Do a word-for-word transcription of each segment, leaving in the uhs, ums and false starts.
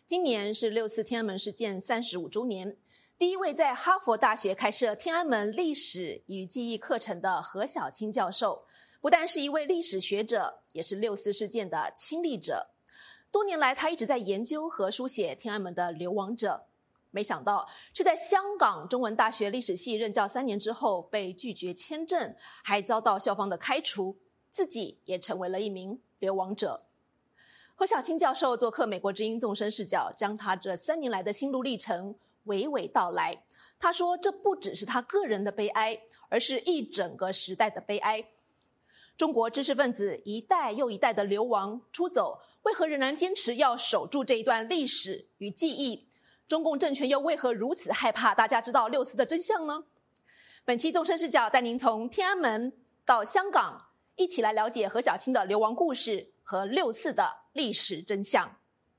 今年是六四天安门事件三十五周年，第一位在哈佛大学开设天安门历史与记忆课程的何小青教授，不但是一位历史学者，也是六四事件的亲历者。多年来，他一直在研究和书写天安门的流亡者。没想到是在香港中文大学历史系任教三年之后，被拒绝签证，还遭到校方的开除，自己也成为了一名流亡者。何小青教授做客美国之音纵深视角，将他这三年来的心路历程娓娓道来。他说，这不只是他个人的悲哀，而是一整个时代的悲哀。中国知识分子一代又一代的流亡出走，为何仍然坚持要守住这一段历史与记忆？中共政权又为何如此害怕大家知道六四的真相呢？本期纵深视角带您从天安门到香港，一起来了解何小青的流亡故事和六四的历史真相。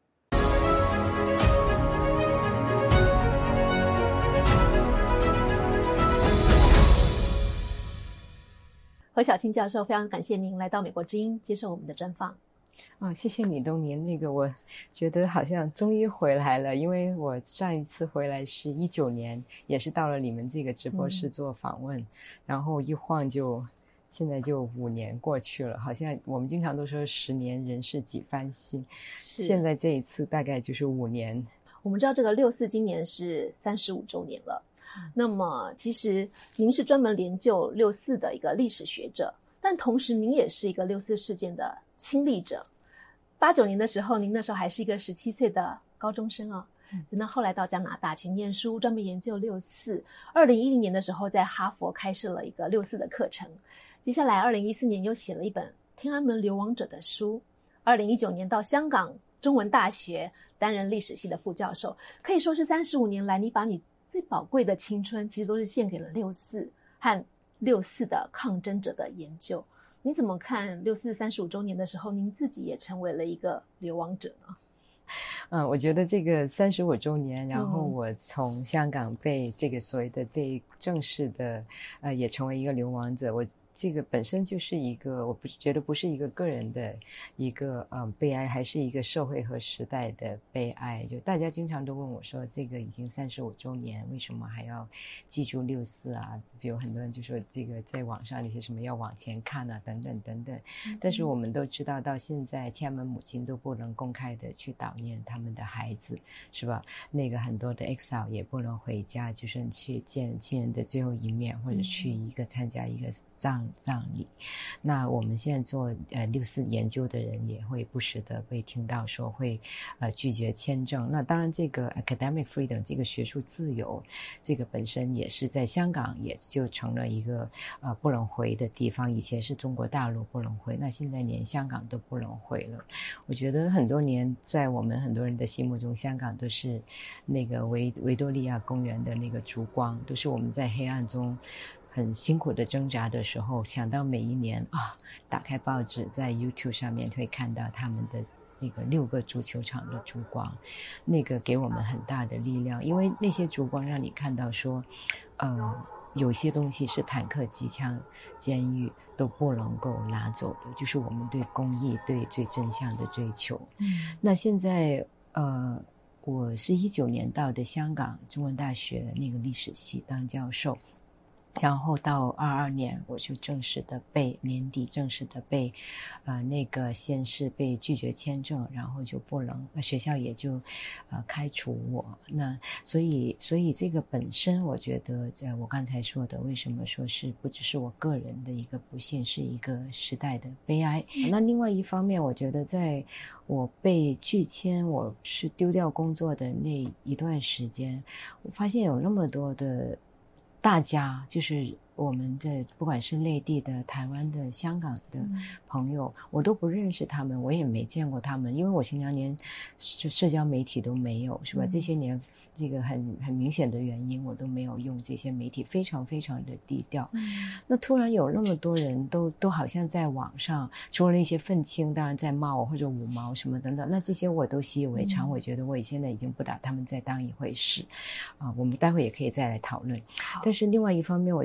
何小青教授，非常感谢您来到美国之音接受我们的专访。 哦，谢谢你，东年。那个，我觉得好像终于回来了，因为我上一次回来是一九年，也是到了你们这个直播室做访问，嗯、然后一晃就现在就五年过去了，好像我们经常都说十年人事几番新，现在这一次大概就是五年。 我们知道这个六四今年是三十五周年了，嗯、那么其实您是专门研究六四的一个历史学者，但同时您也是一个六四事件的亲历者。八九年的时候，您那时候还是一个十七岁的高中生啊，那、嗯、后来到加拿大去念书，专门研究六四。二零一零年的时候，在哈佛开设了一个六四的课程。接下来，二零一四年又写了一本《天安门流亡者》的书。二零一九年到香港中文大学担任历史系的副教授，可以说是三十五年来，你把你最宝贵的青春，其实都是献给了六四和六四的抗争者的研究。您怎么看六四三十五周年的时候，您自己也成为了一个流亡者呢？ 嗯，我觉得这个三十五周年，然后我从香港被这个所谓的被正式的，呃，也成为一个流亡者，我这个本身就是一个，我不觉得不是一个个人的一个嗯悲哀，还是一个社会和时代的悲哀。就大家经常都问我说，这个已经三十五周年，为什么还要记住六四啊？比如很多人就说这个在网上那些什么要往前看啊，等等等等。但是我们都知道，到现在天安门母亲都不能公开的去悼念他们的孩子，是吧？那个很多的 exile 也不能回家，就是去见亲人的最后一面，或者去一个参加一个葬。葬礼。那我们现在做呃六四研究的人也会不时的会听到说会呃拒绝签证。那当然这个 academic freedom 这个学术自由，这个本身也是在香港也就成了一个呃不能回的地方。以前是中国大陆不能回，那现在连香港都不能回了。我觉得很多年在我们很多人的心目中，香港都是那个维维多利亚公园的那个烛光，都是我们在黑暗中很辛苦的挣扎的时候，想到每一年啊，打开报纸在 YouTube 上面会看到他们的那个六个足球场的烛光，那个给我们很大的力量，因为那些烛光让你看到说呃，有些东西是坦克、机枪、监狱都不能够拿走的，就是我们对公义、对最真相的追求。嗯，那现在呃，我是一九年到的香港中文大学那个历史系当教授，然后到二二年我就正式的被年底正式的被呃那个先是被拒绝签证，然后就不能学校也就呃开除我。那所以所以这个本身我觉得在我刚才说的，为什么说是不只是我个人的一个不幸，是一个时代的悲哀。那另外一方面，我觉得在我被拒签，我是丢掉工作的那一段时间，我发现有那么多的大家，就是我们的不管是内地的、台湾的、香港的朋友，嗯、我都不认识他们，我也没见过他们，因为我平常连就社交媒体都没有，是吧？嗯、这些年这个很很明显的原因，我都没有用这些媒体，非常非常的低调。嗯、那突然有那么多人都都好像在网上，除了那些愤青当然在骂我或者五毛什么等等，那这些我都习以为常，嗯、我觉得我现在已经不把他们再当一回事啊。我们待会也可以再来讨论。但是另外一方面，我觉得香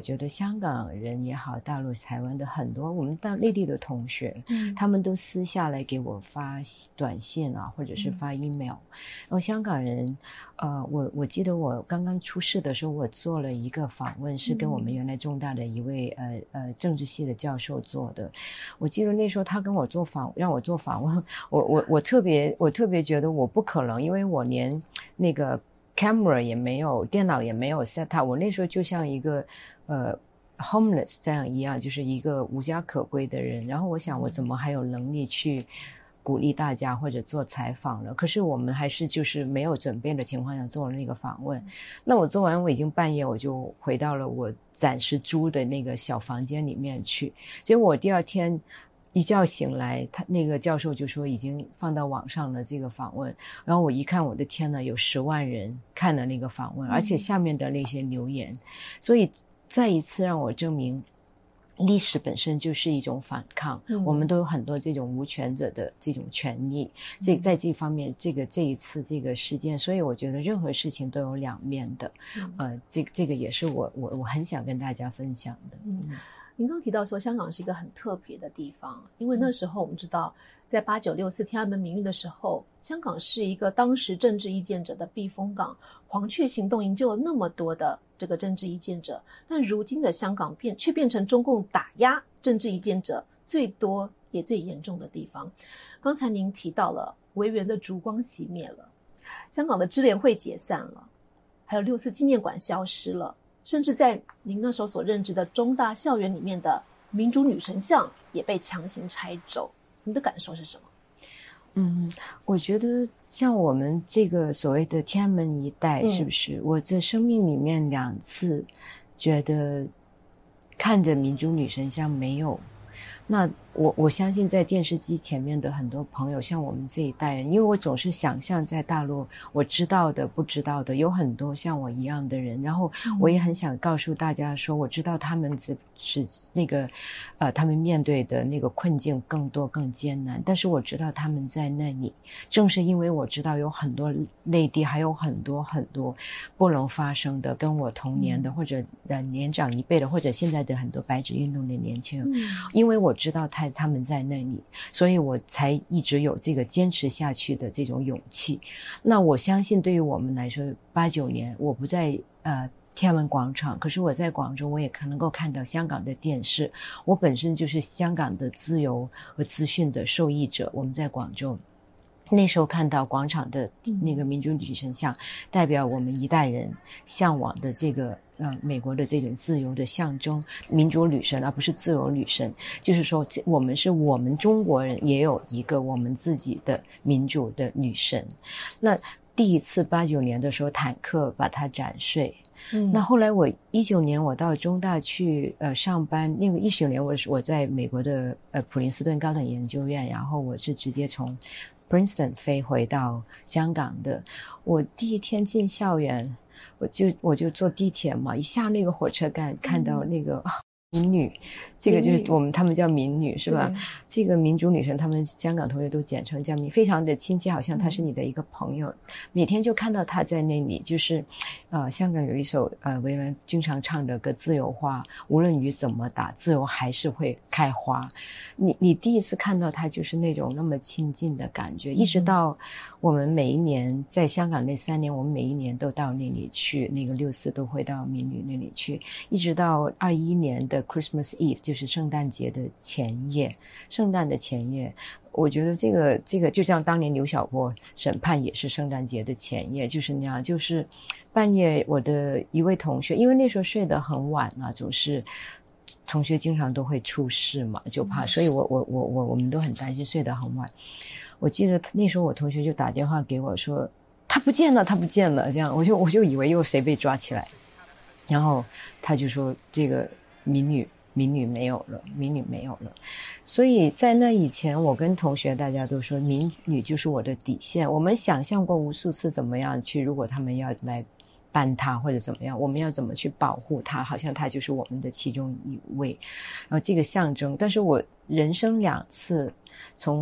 香港人也好，大陆台湾的很多我们到内地的同学， 嗯， 他们都私下来给我发短信啊，或者是发 email。然后香港人，呃，我我记得我刚刚出事的时候，我做了一个访问，是跟我们原来中大的一位呃呃政治系的教授做的。我记得那时候他跟我做访，让我做访问，我我我特别我特别觉得我不可能，因为我连那个 camera 也没有，电脑也没有 set up， 我那时候就像一个呃 homeless 这样一样，就是一个无家可归的人。然后我想我怎么还有能力去鼓励大家或者做采访了？可是我们还是就是没有准备的情况下做了那个访问。那我做完我已经半夜，我就回到了我暂时租的那个小房间里面去。结果我第二天一觉醒来，他那个教授就说已经放到网上了这个访问。然后我一看，我的天呐，有十万人看了那个访问，而且下面的那些留言，所以再一次让我证明历史本身就是一种反抗、嗯、我们都有很多这种无权者的这种权利、嗯、这在这方面这个这一次这个事件，所以我觉得任何事情都有两面的、嗯、呃，这这个也是我我我很想跟大家分享的。 嗯，您刚提到说香港是一个很特别的地方，因为那时候我们知道在八九六四天安门民运的时候，香港是一个当时政治意见者的避风港，黄雀行动营救了那么多的这个政治意见者，但如今的香港变却变成中共打压政治意见者最多也最严重的地方。刚才您提到了维园的烛光熄灭了，香港的支联会解散了，还有六四纪念馆消失了，甚至在您那时候所任职的中大校园里面的民主女神像也被强行拆走，你的感受是什么？ 嗯，我觉得像我们这个所谓的天安门一带，是不是、嗯、我在生命里面两次觉得看着民主女神像没有，那我我相信在电视机前面的很多朋友，像我们这一代人，因为我总是想象在大陆我知道的不知道的有很多像我一样的人，然后我也很想告诉大家说我知道他们只是那个呃他们面对的那个困境更多更艰难，但是我知道他们在那里，正是因为我知道有很多内地还有很多很多不能发生的跟我同年的、嗯、或者呃年长一辈的或者现在的很多白纸运动的年轻人、嗯、因为我知道他他们在那里，所以我才一直有这个坚持下去的这种勇气。那我相信对于我们来说，八九年我不在呃天安门广场，可是我在广州，我也可能够看到香港的电视，我本身就是香港的自由和资讯的受益者。我们在广州那时候看到广场的那个民主女神像、嗯、代表我们一代人向往的这个呃美国的这种自由的象征，民主女神而不是自由女神，就是说我们是我们中国人也有一个我们自己的民主的女神。那第一次八九年的时候坦克把它斩碎，嗯，那后来我一九年我到中大去呃上班，那个一九年我是我在美国的呃普林斯顿高等研究院，然后我是直接从 Princeton 飞回到香港的。我第一天进校园，我就我就坐地铁嘛，一下那个火车站看到那个、嗯民女，这个就是我们他们叫民女是吧？这个民主女神他们香港同学都简称叫民，非常的亲切，好像她是你的一个朋友、嗯、每天就看到她在那里，就是呃香港有一首呃维园经常唱的歌自由花，无论雨怎么打，自由还是会开花。你你第一次看到她就是那种那么亲近的感觉、嗯、一直到我们每一年在香港那三年，我们每一年都到那里去，那个六四都会到民女那里去，一直到二一年的Christmas Eve， 就是圣诞节的前夜，圣诞的前夜，我觉得这个这个就像当年刘晓波审判也是圣诞节的前夜，就是那样，就是半夜我的一位同学，因为那时候睡得很晚啊，总是同学经常都会出事嘛，就怕，所以我我我我我们都很担心，睡得很晚。我记得那时候我同学就打电话给我说他不见了他不见了，这样我就我就以为又谁被抓起来，然后他就说这个民女民女没有了，民女没有了。所以在那以前我跟同学大家都说民女就是我的底线，我们想象过无数次怎么样去，如果他们要来办他或者怎么样，我们要怎么去保护他，好像他就是我们的其中一位，然后这个象征。但是我人生两次从我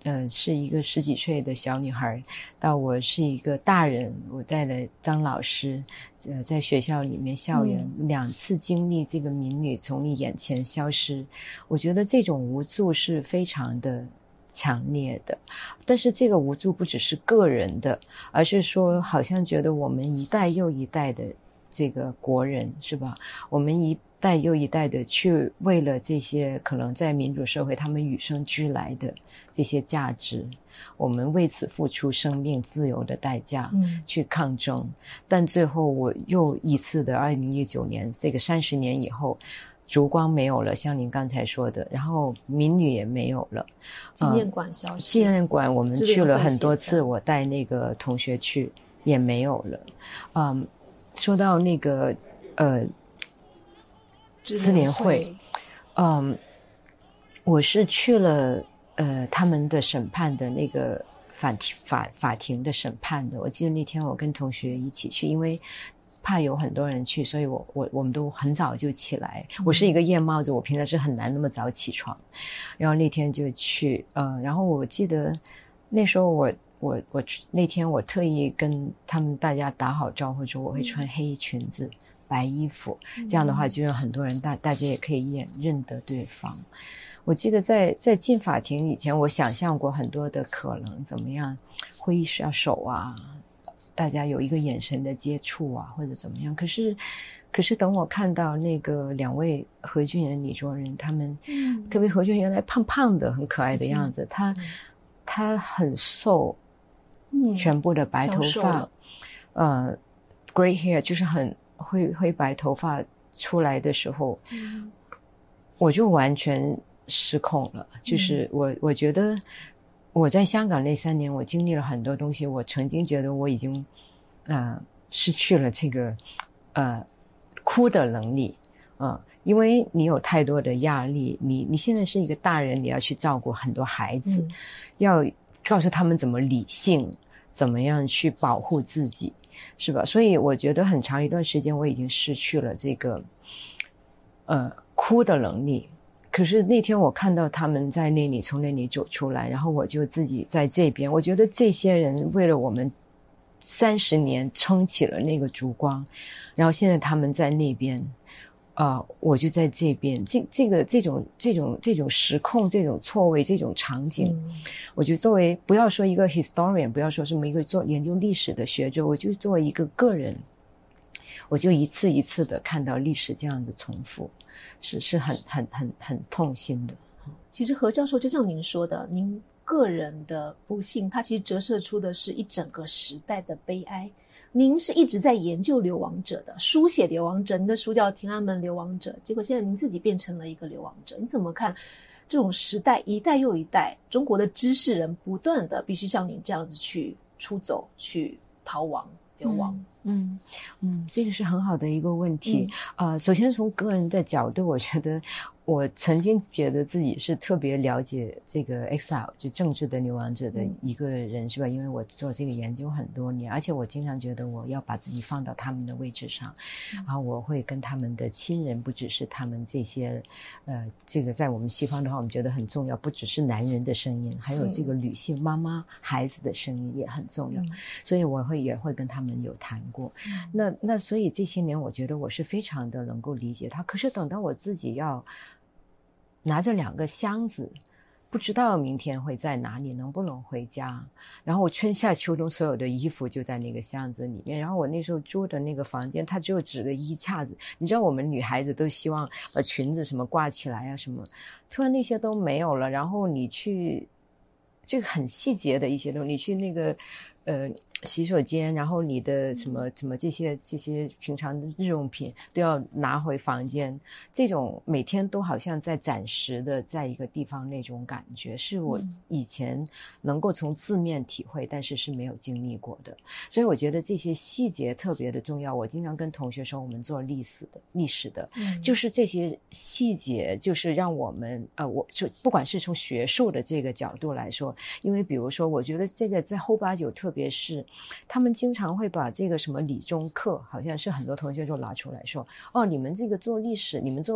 呃是一个十几岁的小女孩，到我是一个大人，我在了当老师，呃，在学校里面校园、嗯、两次经历这个民女从你眼前消失，我觉得这种无助是非常的强烈的。但是这个无助不只是个人的，而是说好像觉得我们一代又一代的这个国人，是吧，我们一代又一代的去为了这些可能在民主社会他们与生俱来的这些价值，我们为此付出生命自由的代价去抗争、嗯、但最后我又一次的二零一九年这个三十年以后，烛光没有了，像您刚才说的，然后民女也没有了， 纪念馆消失、 呃、纪念馆我们去了很多次，我带那个同学去也没有了。嗯，说到那个呃支联会，嗯，我是去了呃他们的审判的那个法庭法法庭的审判的。我记得那天我跟同学一起去，因为怕有很多人去，所以我我我们都很早就起来。我是一个夜猫子，我平常是很难那么早起床，然后那天就去，呃，然后我记得那时候我我我那天我特意跟他们大家打好招呼说我会穿黑裙子。嗯，白衣服，这样的话就让很多人大大家也可以一眼认得对方。我记得在在进法庭以前，我想象过很多的可能，怎么样挥下手啊，大家有一个眼神的接触啊，或者怎么样。可是可是等我看到那个两位何俊仁、李卓人他们、嗯、特别何俊仁原来胖胖的很可爱的样子，嗯、他他很瘦、嗯、全部的白头发，呃 gray hair 就是很灰灰白头发出来的时候、嗯、我就完全失控了。就是我我觉得我在香港那三年我经历了很多东西，我曾经觉得我已经呃失去了这个呃哭的能力啊、呃，因为你有太多的压力，你你现在是一个大人，你要去照顾很多孩子、嗯、要告诉他们怎么理性，怎么样去保护自己，是吧？所以我觉得很长一段时间我已经失去了这个呃哭的能力。可是那天我看到他们在那里从那里走出来，然后我就自己在这边，我觉得这些人为了我们三十年撑起了那个烛光，然后现在他们在那边啊、呃，我就在这边，这这个这种这种这种时空，这种错位，这种场景、嗯、我觉得作为不要说一个 historian， 不要说什么一个做研究历史的学者，我就作为一个个人，我就一次一次的看到历史这样的重复，是是很很很很痛心的。 其实何教授就像您说的，您个人的不幸，它其实折射出的是一整个时代的悲哀。您是一直在研究流亡者的，书写流亡者，您的书叫《天安门流亡者》，结果现在您自己变成了一个流亡者，你怎么看这种时代一代又一代中国的知识人不断的必须像您这样子去出走，去逃亡流亡？ 嗯嗯，这个是很好的一个问题。嗯、呃，首先从个人的角度，我觉得我曾经觉得自己是特别了解这个 exile 就政治的流亡者的一个人、嗯、是吧？因为我做这个研究很多年，而且我经常觉得我要把自己放到他们的位置上、嗯、然后我会跟他们的亲人，不只是他们这些呃，这个在我们西方的话我们觉得很重要，不只是男人的声音，还有这个女性妈妈孩子的声音也很重要、嗯、所以我会也会跟他们有谈过、嗯、那那所以这些年我觉得我是非常的能够理解他。可是等到我自己要拿着两个箱子，不知道明天会在哪里，能不能回家，然后我春夏秋冬所有的衣服就在那个箱子里面，然后我那时候住的那个房间它只有只个衣架子，你知道我们女孩子都希望把裙子什么挂起来啊什么，突然那些都没有了，然后你去这个很细节的一些东西，你去那个呃洗手间，然后你的什么什么这些这些平常的日用品都要拿回房间，这种每天都好像在暂时的在一个地方那种感觉，是我以前能够从字面体会，但是是没有经历过的。所以我觉得这些细节特别的重要。我经常跟同学说，我们做历史的历史的、嗯、就是这些细节，就是让我们呃，我就不管是从学术的这个角度来说，因为比如说我觉得这个在后八九，特别是他们经常会把这个什么理中课，好像是很多同学就拿出来说，哦，你们这个做历史，你们做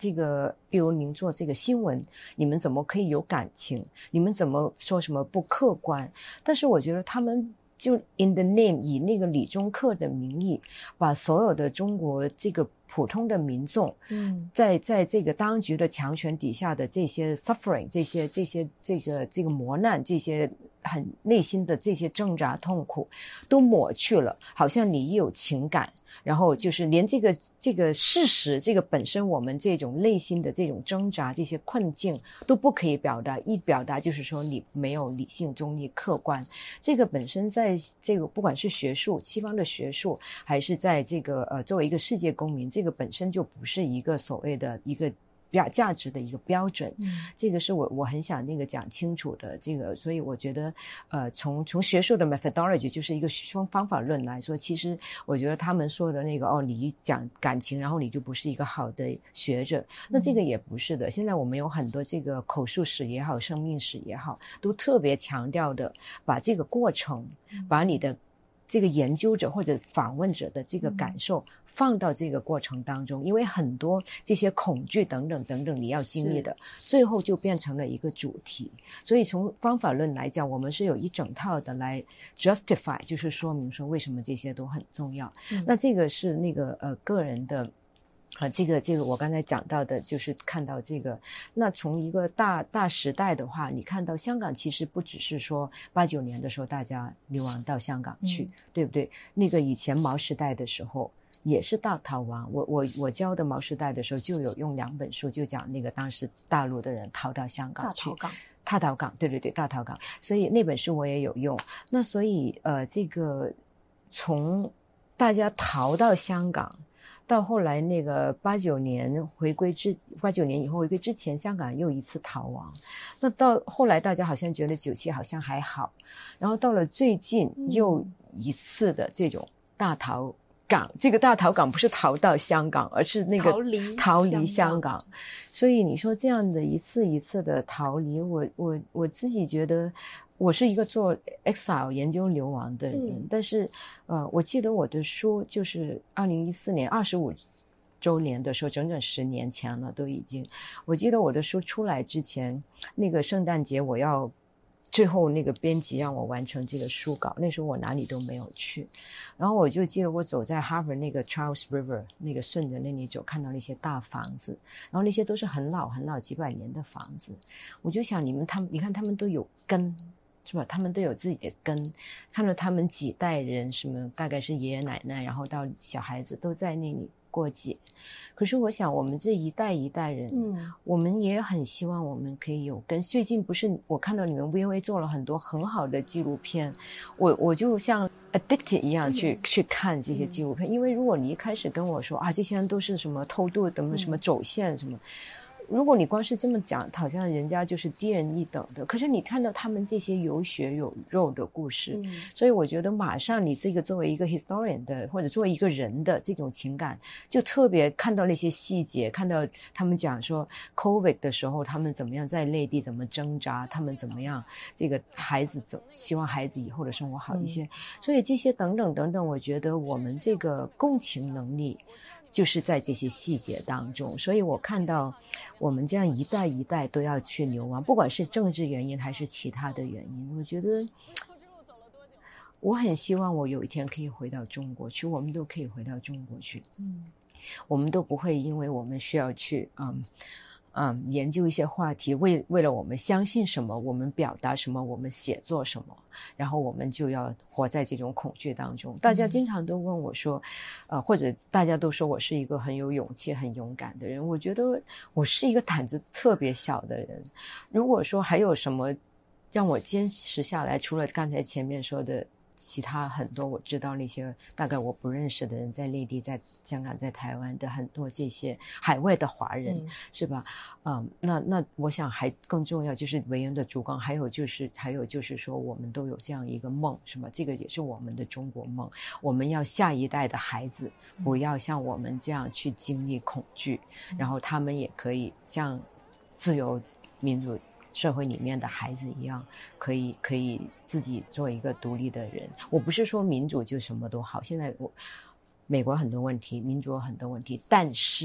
这个比如您做这个新闻，你们怎么可以有感情？你们怎么说什么不客观？但是我觉得他们就 in the name 以那个理中客的名义，把所有的中国这个普通的民众， 嗯， 在在这个当局的强权底下的这些 suffering， 这些这些这个这个磨难，这些很内心的这些挣扎痛苦，都抹去了，好像你一有情感。然后就是连这个这个事实，这个本身我们这种内心的这种挣扎，这些困境都不可以表达，一表达就是说你没有理性、中立、客观。这个本身在这个不管是学术，西方的学术，还是在这个呃作为一个世界公民，这个本身就不是一个所谓的一个价价值的一个标准，嗯，这个是我我很想那个讲清楚的。这个，所以我觉得，呃，从从学术的 methodology 就是一个方方法论来说，其实我觉得他们说的那个哦，你讲感情，然后你就不是一个好的学者，那这个也不是的。现在我们有很多这个口述史也好，生命史也好，都特别强调的把这个过程，把你的这个研究者或者访问者的这个感受。放到这个过程当中，因为很多这些恐惧等等等等你要经历的，最后就变成了一个主题。所以从方法论来讲，我们是有一整套的来 justify， 就是说明说为什么这些都很重要。嗯、那这个是那个呃个人的啊，这个这个我刚才讲到的，就是看到这个。那从一个大大时代的话，你看到香港其实不只是说八九年的时候大家流亡到香港去，嗯、对不对？那个以前毛时代的时候。也是大逃亡，我我我教的毛时代的时候就有用两本书，就讲那个当时大陆的人逃到香港去，大逃港，大逃港，对对对，大逃港。所以那本书我也有用。那所以呃，这个从大家逃到香港，到后来那个八九年回归之八九年以后回归之前，香港又一次逃亡。那到后来大家好像觉得九七好像还好，然后到了最近又一次的这种大逃。港这个大逃港不是逃到香港，而是那个逃离逃离香港，所以你说这样的一次一次的逃离，我我我自己觉得，我是一个做 exile 研究流亡的人，嗯、但是呃，我记得我的书就是二零一四年二十五周年的时候，整整十年前了，都已经。我记得我的书出来之前，那个圣诞节我要。最后那个编辑让我完成这个书稿，那时候我哪里都没有去，然后我就记得我走在 Harvard 那个 Charles River 那个顺着那里走，看到那些大房子，然后那些都是很老很老几百年的房子，我就想你们他们你看他们都有根是吧？他们都有自己的根，看到他们几代人什么大概是爷爷奶奶，然后到小孩子都在那里过节。可是我想我们这一代一代人，嗯，我们也很希望我们可以有根。最近不是我看到你们 V O A 做了很多很好的纪录片，我我就像 addicted 一样去、嗯、去看这些纪录片，因为如果你一开始跟我说啊，这些人都是什么偷渡的什么走线什么。如果你光是这么讲，好像人家就是低人一等的。可是你看到他们这些有血有肉的故事，嗯、所以我觉得马上你这个作为一个 historian 的，或者作为一个人的这种情感，就特别看到那些细节，看到他们讲说 COVID 的时候，他们怎么样在内地怎么挣扎，他们怎么样这个孩子走，希望孩子以后的生活好一些。嗯、所以这些等等等等，我觉得我们这个共情能力。就是在这些细节当中，所以我看到我们这样一代一代都要去流亡，不管是政治原因还是其他的原因，我觉得我很希望我有一天可以回到中国去，我们都可以回到中国去，嗯，我们都不会因为我们需要去嗯嗯研究一些话题，为为了我们相信什么，我们表达什么，我们写作什么，然后我们就要活在这种恐惧当中。大家经常都问我说，呃，或者大家都说我是一个很有勇气、很勇敢的人。我觉得我是一个胆子特别小的人。如果说还有什么让我坚持下来，除了刚才前面说的。其他很多我知道那些大概我不认识的人，在内地、在香港、在台湾的很多这些海外的华人，嗯、是吧？嗯，那那我想还更重要就是为人的烛光，还有就是还有就是说我们都有这样一个梦，是吧？这个也是我们的中国梦。我们要下一代的孩子不要像我们这样去经历恐惧，嗯、然后他们也可以像自由民主。社会里面的孩子一样，可以可以自己做一个独立的人。我不是说民主就什么都好，现在我美国很多问题，民主有很多问题，但是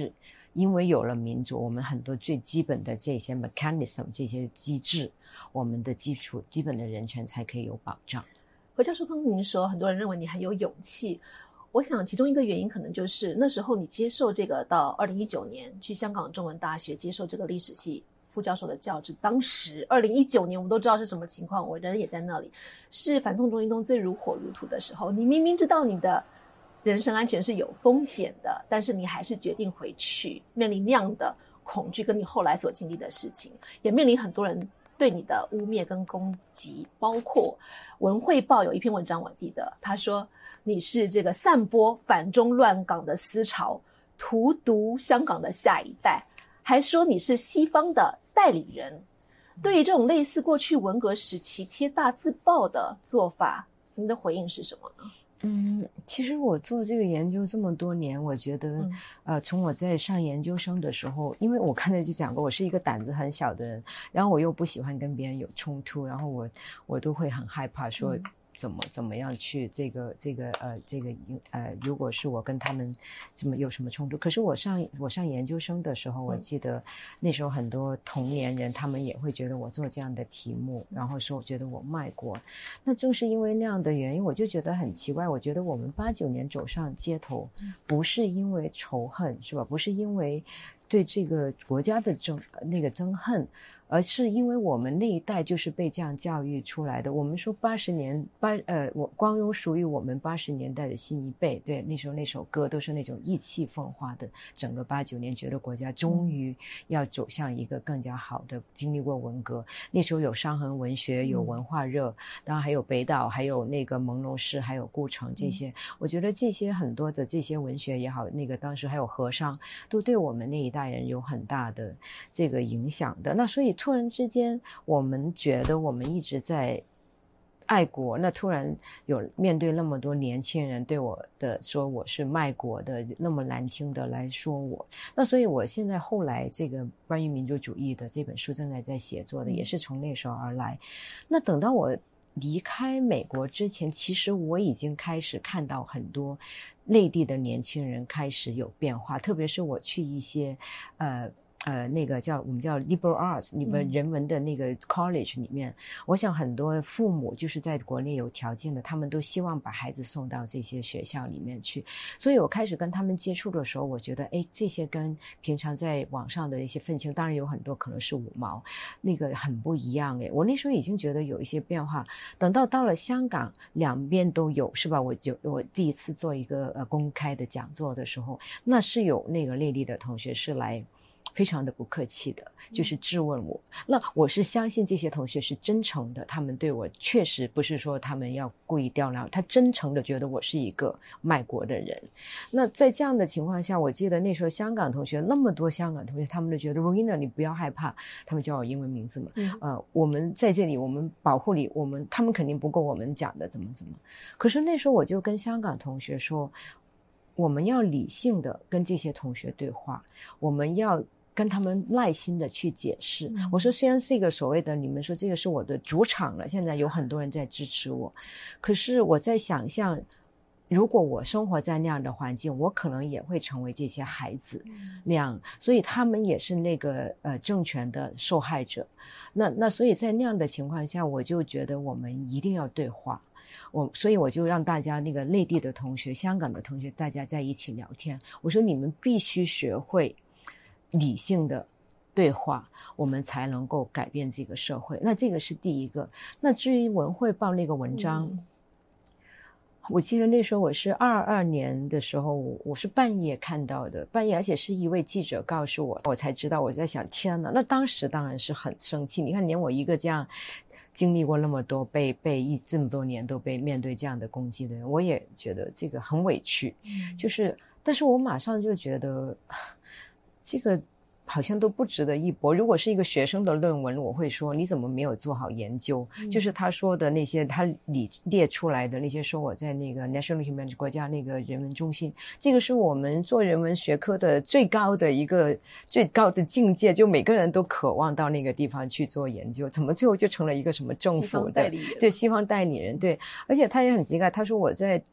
因为有了民主，我们很多最基本的这些 mechanism 这些机制，我们的基础基本的人权才可以有保障。 何教授，刚刚您说很多人认为你很有勇气，我想其中一个原因可能就是那时候你接受这个到二零一九年去香港中文大学接受这个历史系副教授的教职，当时二零一九年我们都知道是什么情况，我人也在那里，是反送中运动最如火如荼的时候，你明明知道你的人身安全是有风险的，但是你还是决定回去，面临那样的恐惧跟你后来所经历的事情，也面临很多人对你的污蔑跟攻击，包括文汇报有一篇文章我记得他说你是这个散播反中乱港的思潮，荼毒香港的下一代，还说你是西方的代理人。对于这种类似过去文革时期贴大字报的做法，您的回应是什么呢？ 嗯，其实我做这个研究这么多年，我觉得，嗯、呃，从我在上研究生的时候，因为我刚才就讲过，我是一个胆子很小的人，然后我又不喜欢跟别人有冲突，然后我我都会很害怕说。嗯怎么怎么样去这个这个呃这个呃，如果是我跟他们怎么有什么冲突？可是我上我上研究生的时候，我记得那时候很多同年人他们也会觉得我做这样的题目，然后说我觉得我卖国。那正是因为那样的原因，我就觉得很奇怪。我觉得我们八九年走上街头，不是因为仇恨，是吧？不是因为对这个国家的憎那个憎恨。而是因为我们那一代就是被这样教育出来的。我们说八十年八呃，我光荣属于我们八十年代的新一辈。对，那时候那首歌都是那种意气风发的。整个八九年，觉得国家终于要走向一个更加好的，经历过文革，那时候有伤痕文学，有文化热，当然还有北岛，还有那个朦胧诗，还有顾城这些。我觉得这些很多的这些文学也好，那个当时还有和尚，都对我们那一代人有很大的这个影响的。那所以突然之间我们觉得我们一直在爱国，那突然有面对那么多年轻人对我的说我是卖国的，那么难听的来说我，那所以我现在后来这个关于民族主义的这本书正在在写作的也是从那时候而来。那等到我离开美国之前，其实我已经开始看到很多内地的年轻人开始有变化，特别是我去一些呃呃，那个叫我们叫 liberal arts， 你们人文的那个 college 里面，嗯、我想很多父母就是在国内有条件的，他们都希望把孩子送到这些学校里面去。所以我开始跟他们接触的时候，我觉得，哎，这些跟平常在网上的一些愤青，当然有很多可能是五毛，那个很不一样。哎，我那时候已经觉得有一些变化。等到到了香港，两边都有，是吧？我就我第一次做一个呃公开的讲座的时候，那是有那个内地的同学是来。非常的不客气的，就是质问我。那我是相信这些同学是真诚的，他们对我确实不是说他们要故意刁难，他真诚的觉得我是一个卖国的人。那在这样的情况下，我记得那时候香港同学那么多香港同学，他们都觉得 Rowena 你不要害怕，他们叫我英文名字嘛，嗯、呃，我们在这里，我们保护你，我们他们肯定不够我们讲的怎么怎么。可是那时候我就跟香港同学说，我们要理性的跟这些同学对话，我们要跟他们耐心的去解释。我说虽然是一个所谓的你们说这个是我的主场了，现在有很多人在支持我，可是我在想象如果我生活在那样的环境，我可能也会成为这些孩子那样，所以他们也是那个呃政权的受害者。那那所以在那样的情况下，我就觉得我们一定要对话。我所以我就让大家那个内地的同学、香港的同学，大家在一起聊天。我说你们必须学会理性的对话，我们才能够改变这个社会。那这个是第一个。那至于文汇报那个文章，嗯、我记得那时候我是二二年的时候，我是半夜看到的，半夜，而且是一位记者告诉我，我才知道。我在想，天哪！那当时当然是很生气。你看，连我一个这样经历过那么多被被一这么多年都被面对这样的攻击的人，我也觉得这个很委屈。嗯、就是，但是我马上就觉得。这个好像都不值得一驳。如果是一个学生的论文，我会说你怎么没有做好研究？嗯、就是他说的那些，他理列出来的那些，说我在那个 National Humanities 国家那个人文中心，这个是我们做人文学科的最高的一个最高的境界，就每个人都渴望到那个地方去做研究，怎么最后就成了一个什么政府的西方代理人？对，西方代理人，对，而且他也很奇怪，他说我在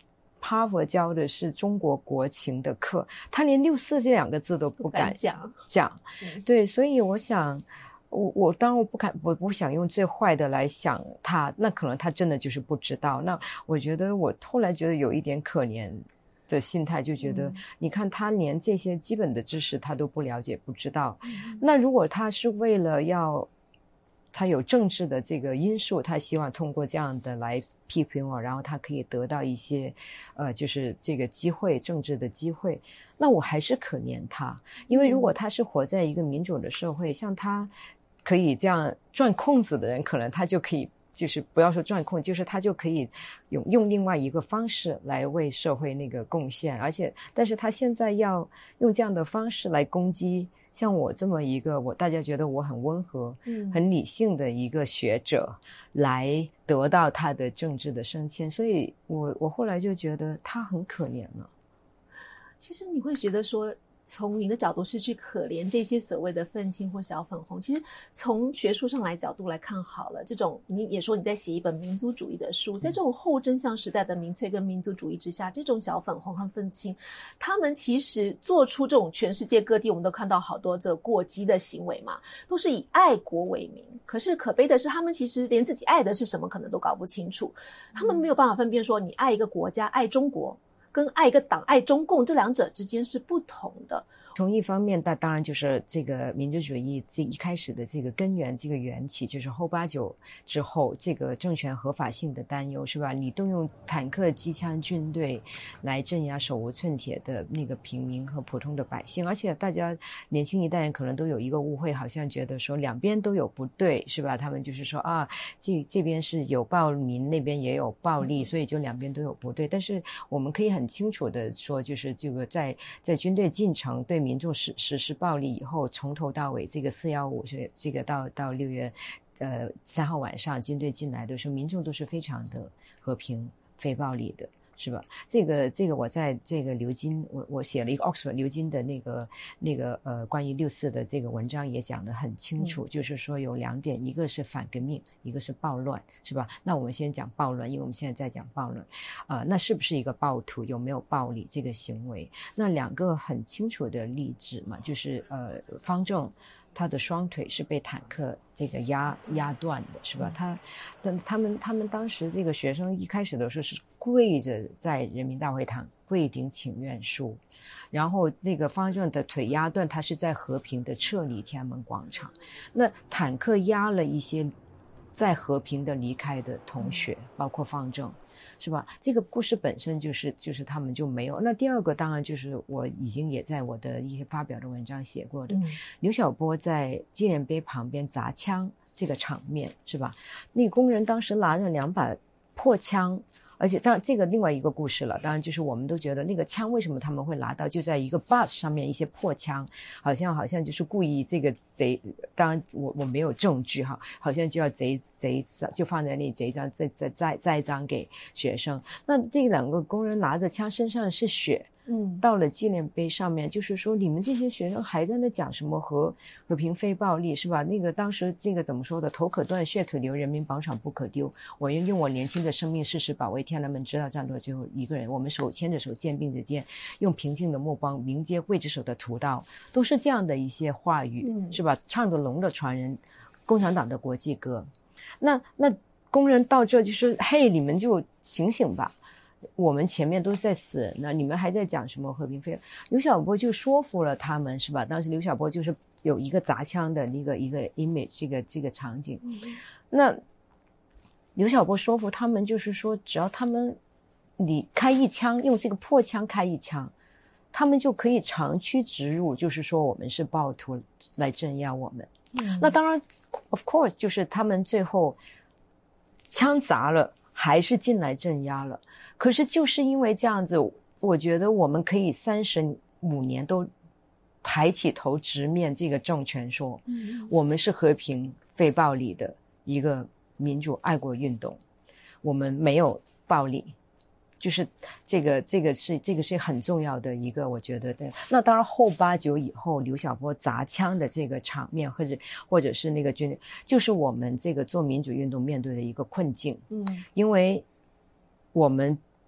哈佛教的是中国国情的课，他连六四这两个字都不敢讲讲。对，所以我想我我当然我不敢我不想用最坏的来想他，那可能他真的就是不知道。那我觉得我后来觉得有一点可怜的心态，就觉得、嗯、你看他连这些基本的知识他都不了解不知道、嗯、那如果他是为了要他有政治的这个因素，他希望通过这样的来批评我，然后他可以得到一些呃就是这个机会，政治的机会，那我还是可怜他。因为如果他是活在一个民主的社会、嗯、像他可以这样赚空子的人，可能他就可以就是不要说赚空，就是他就可以用用另外一个方式来为社会那个贡献。而且但是他现在要用这样的方式来攻击像我这么一个我大家觉得我很温和、嗯、很理性的一个学者，来得到他的政治的升迁，所以我我后来就觉得他很可怜了。 其实你会觉得说从你的角度是去可怜这些所谓的愤青或小粉红，其实从学术上来角度来看好了，这种你也说你在写一本民族主义的书，在这种后真相时代的民粹跟民族主义之下，这种小粉红和愤青他们其实做出这种全世界各地我们都看到好多这过激的行为嘛，都是以爱国为名，可是可悲的是他们其实连自己爱的是什么可能都搞不清楚，他们没有办法分辨说你爱一个国家爱中国跟爱一个党爱中共这两者之间是不同的。 从一方面，那当然就是这个民族主义这一开始的这个根源，这个缘起就是后八九之后这个政权合法性的担忧，是吧？你动用坦克、机枪、军队来镇压手无寸铁的那个平民和普通的百姓，而且大家年轻一代人可能都有一个误会，好像觉得说两边都有不对，是吧？他们就是说啊，这这边是有暴民，那边也有暴力，所以就两边都有不对。但是我们可以很清楚的说，就是这个在在军队进城对民众实实施暴力以后，从头到尾这个四一五这个到到六月呃三号晚上军队进来的时候，民众都是非常的和平非暴力的，是吧？这个这个我在这个刘金我我写了一个 Oxford 刘金的那个那个呃关于六四的这个文章也讲得很清楚、嗯、就是说有两点，一个是反革命，一个是暴乱，是吧？那我们先讲暴乱，因为我们现在在讲暴乱啊、呃，那是不是一个暴徒，有没有暴力这个行为？那两个很清楚的例子嘛，就是呃方正他的双腿是被坦克这个压压断的，是吧？他但他们他们当时这个学生一开始的时候是跪着在人民大会堂跪顶请愿书，然后那个方正的腿压断，他是在和平的撤离天安门广场，那坦克压了一些在和平的离开的同学，包括方正，是吧？这个故事本身就是就是他们就没有。那第二个当然就是我已经也在我的一些发表的文章写过的、嗯、刘晓波在纪念碑旁边砸枪这个场面，是吧？那个工人当时拿着两把破枪，而且当然这个另外一个故事了，当然就是我们都觉得那个枪为什么他们会拿到，就在一个 bus 上面一些破枪，好像好像就是故意这个贼，当然我我没有证据哈，好像就要贼贼就放在那里贼赃再再再再赃给学生。那这两个工人拿着枪，身上是血，嗯，到了纪念碑上面，就是说你们这些学生还在那讲什么和和平非暴力，是吧？那个当时这个怎么说的，头可断血可流，人民广场不可丢，我愿用我年轻的生命誓死保卫天安门，直到战斗最后一个人，我们手牵着手肩并着肩，用平静的目光迎接刽子手的屠刀，都是这样的一些话语、嗯、是吧？唱着龙的传人共产党的国际歌。那那工人到这就是嘿，你们就醒醒吧，我们前面都是在死人呢，你们还在讲什么和平非？刘晓波就说服了他们，是吧？当时刘晓波就是有一个砸枪的一个一个 image 这个这个场景、嗯、那刘晓波说服他们，就是说只要他们你开一枪，用这个破枪开一枪，他们就可以长驱直入，就是说我们是暴徒来镇压我们、嗯、那当然 of course 就是他们最后枪砸了还是进来镇压了，可是就是因为这样子，我觉得我们可以三十五年都抬起头直面这个政权说、嗯、我们是和平非暴力的一个民主爱国运动，我们没有暴力，就是这个这个是这个是很重要的一个，我觉得的。那当然后八九以后刘晓波砸枪的这个场面，或者或者是那个军就是我们这个做民主运动面对的一个困境。嗯，因为我们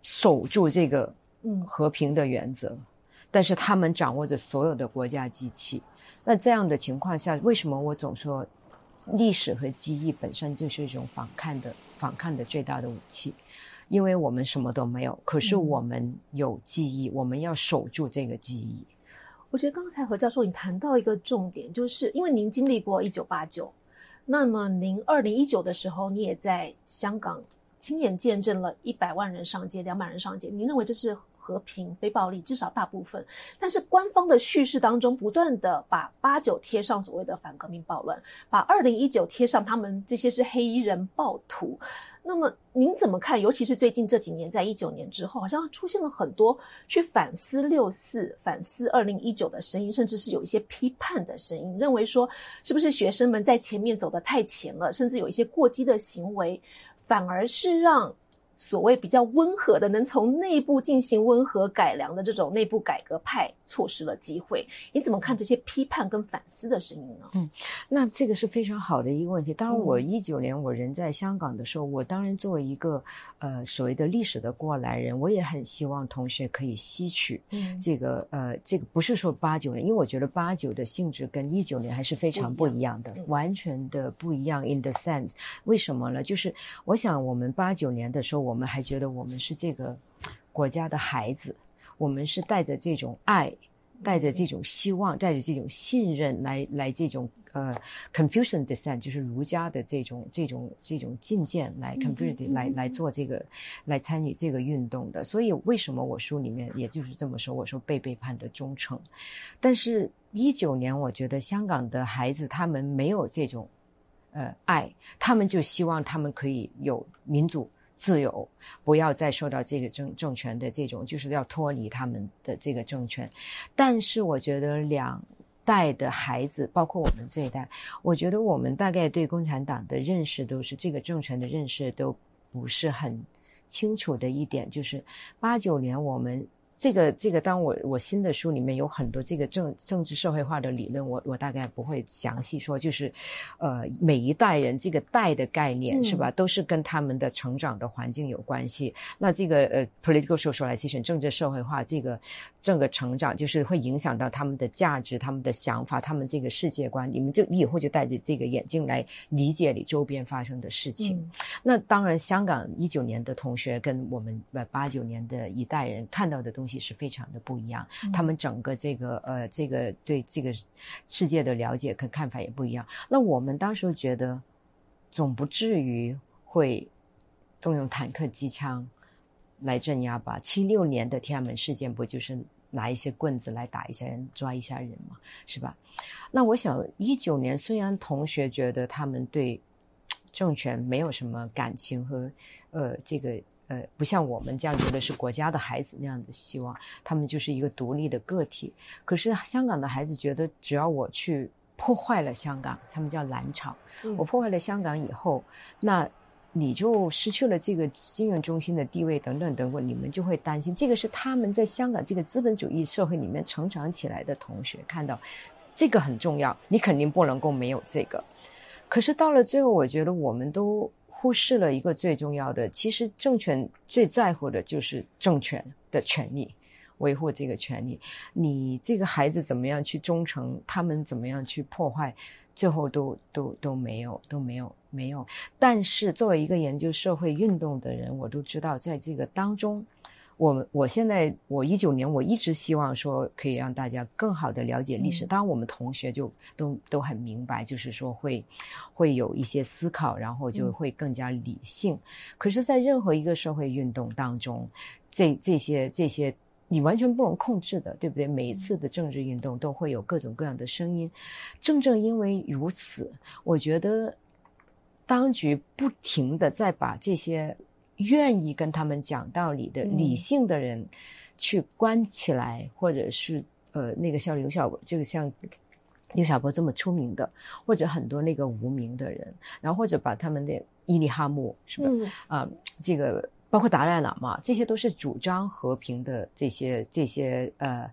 守住这个和平的原则，嗯，但是他们掌握着所有的国家机器。那这样的情况下，为什么我总说历史和记忆本身就是一种反抗的反抗的最大的武器？因为我们什么都没有，可是我们有记忆，嗯，我们要守住这个记忆。 我觉得刚才何教授你谈到一个重点，就是因为您经历过一九八九，那么您二零一九的时候，你也在香港亲眼见证了一百万人上街、两百人上街，您认为这是和平、非暴力，至少大部分。但是官方的叙事当中，不断的把八九贴上所谓的反革命暴乱，把二零一九贴上他们这些是黑衣人暴徒。那么您怎么看？尤其是最近这几年，在一九年之后，好像出现了很多去反思六四、反思二零一九的声音，甚至是有一些批判的声音，认为说是不是学生们在前面走得太前了，甚至有一些过激的行为，反而是让所谓比较温和的能从内部进行温和改良的这种内部改革派错失了机会。你怎么看这些批判跟反思的声音呢？ 嗯，那这个是非常好的一个问题。当然我一九年我人在香港的时候，嗯，我当然作为一个呃所谓的历史的过来人，我也很希望同学可以吸取这个，嗯，呃这个不是说八九年，因为我觉得八九的性质跟一九年还是非常不一样的，嗯，完全的不一样 in the sense。 为什么呢？就是我想我们八九年的时候，我们还觉得我们是这个国家的孩子，我们是带着这种爱，带着这种希望，带着这种信任来来这种呃 Confucian descent， 就是儒家的这种这种这种进谏来 Confucian 来来做这个来参与这个运动的。所以为什么我书里面也就是这么说，我说被背叛的忠诚。但是一九年我觉得香港的孩子他们没有这种呃爱，他们就希望他们可以有民主自由，不要再受到这个政政权的这种，就是要脱离他们的这个政权。但是我觉得两代的孩子，包括我们这一代，我觉得我们大概对共产党的认识都是这个政权的认识都不是很清楚的一点，就是八九年我们这个这个当我我新的书里面有很多这个政政治社会化的理论，我我大概不会详细说，就是呃每一代人这个代的概念，嗯，是吧，都是跟他们的成长的环境有关系。那这个呃 political socialization 政治社会化这个整个成长就是会影响到他们的价值，他们的想法，他们这个世界观，你们就你以后就戴着这个眼镜来理解你周边发生的事情。嗯，那当然香港一九年的同学跟我们呃八九年的一代人看到的东西是非常的不一样，嗯，他们整个这个呃这个对这个世界的了解跟看法也不一样。那我们当时觉得总不至于会动用坦克机枪来镇压吧，七六年的天安门事件不就是拿一些棍子来打一下人抓一下人嘛，是吧？那我想一九年虽然同学觉得他们对政权没有什么感情和呃这个呃，不像我们这样觉得是国家的孩子那样的希望，他们就是一个独立的个体。可是香港的孩子觉得只要我去破坏了香港，他们叫蓝潮，嗯，我破坏了香港以后，那你就失去了这个金融中心的地位等等等等，你们就会担心。这个是他们在香港这个资本主义社会里面成长起来的同学看到这个很重要，你肯定不能够没有这个。可是到了最后，我觉得我们都忽视了一个最重要的，其实政权最在乎的就是政权的权利，维护这个权利。你这个孩子怎么样去忠诚，他们怎么样去破坏，最后都都都没有都没有没有。但是作为一个研究社会运动的人，我都知道在这个当中，我我现在我一九年我一直希望说可以让大家更好的了解历史，当然我们同学就都都很明白，就是说会会有一些思考，然后就会更加理性。嗯、可是在任何一个社会运动当中，这这些这些你完全不能控制的，对不对？每一次的政治运动都会有各种各样的声音，正正因为如此，我觉得当局不停的在把这些愿意跟他们讲道理的理性的人去关起来，嗯、或者是呃那个像刘晓这个像刘晓波这么出名的，或者很多那个无名的人，然后或者把他们的伊利哈木是吧？啊、嗯呃，这个包括达赖喇嘛，这些都是主张和平的这些这些呃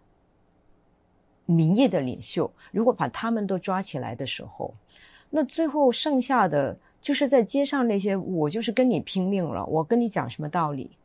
民意的领袖，如果把他们都抓起来的时候，那最后剩下的就是在街上那些我就是跟你拼命了，我跟你讲什么道理，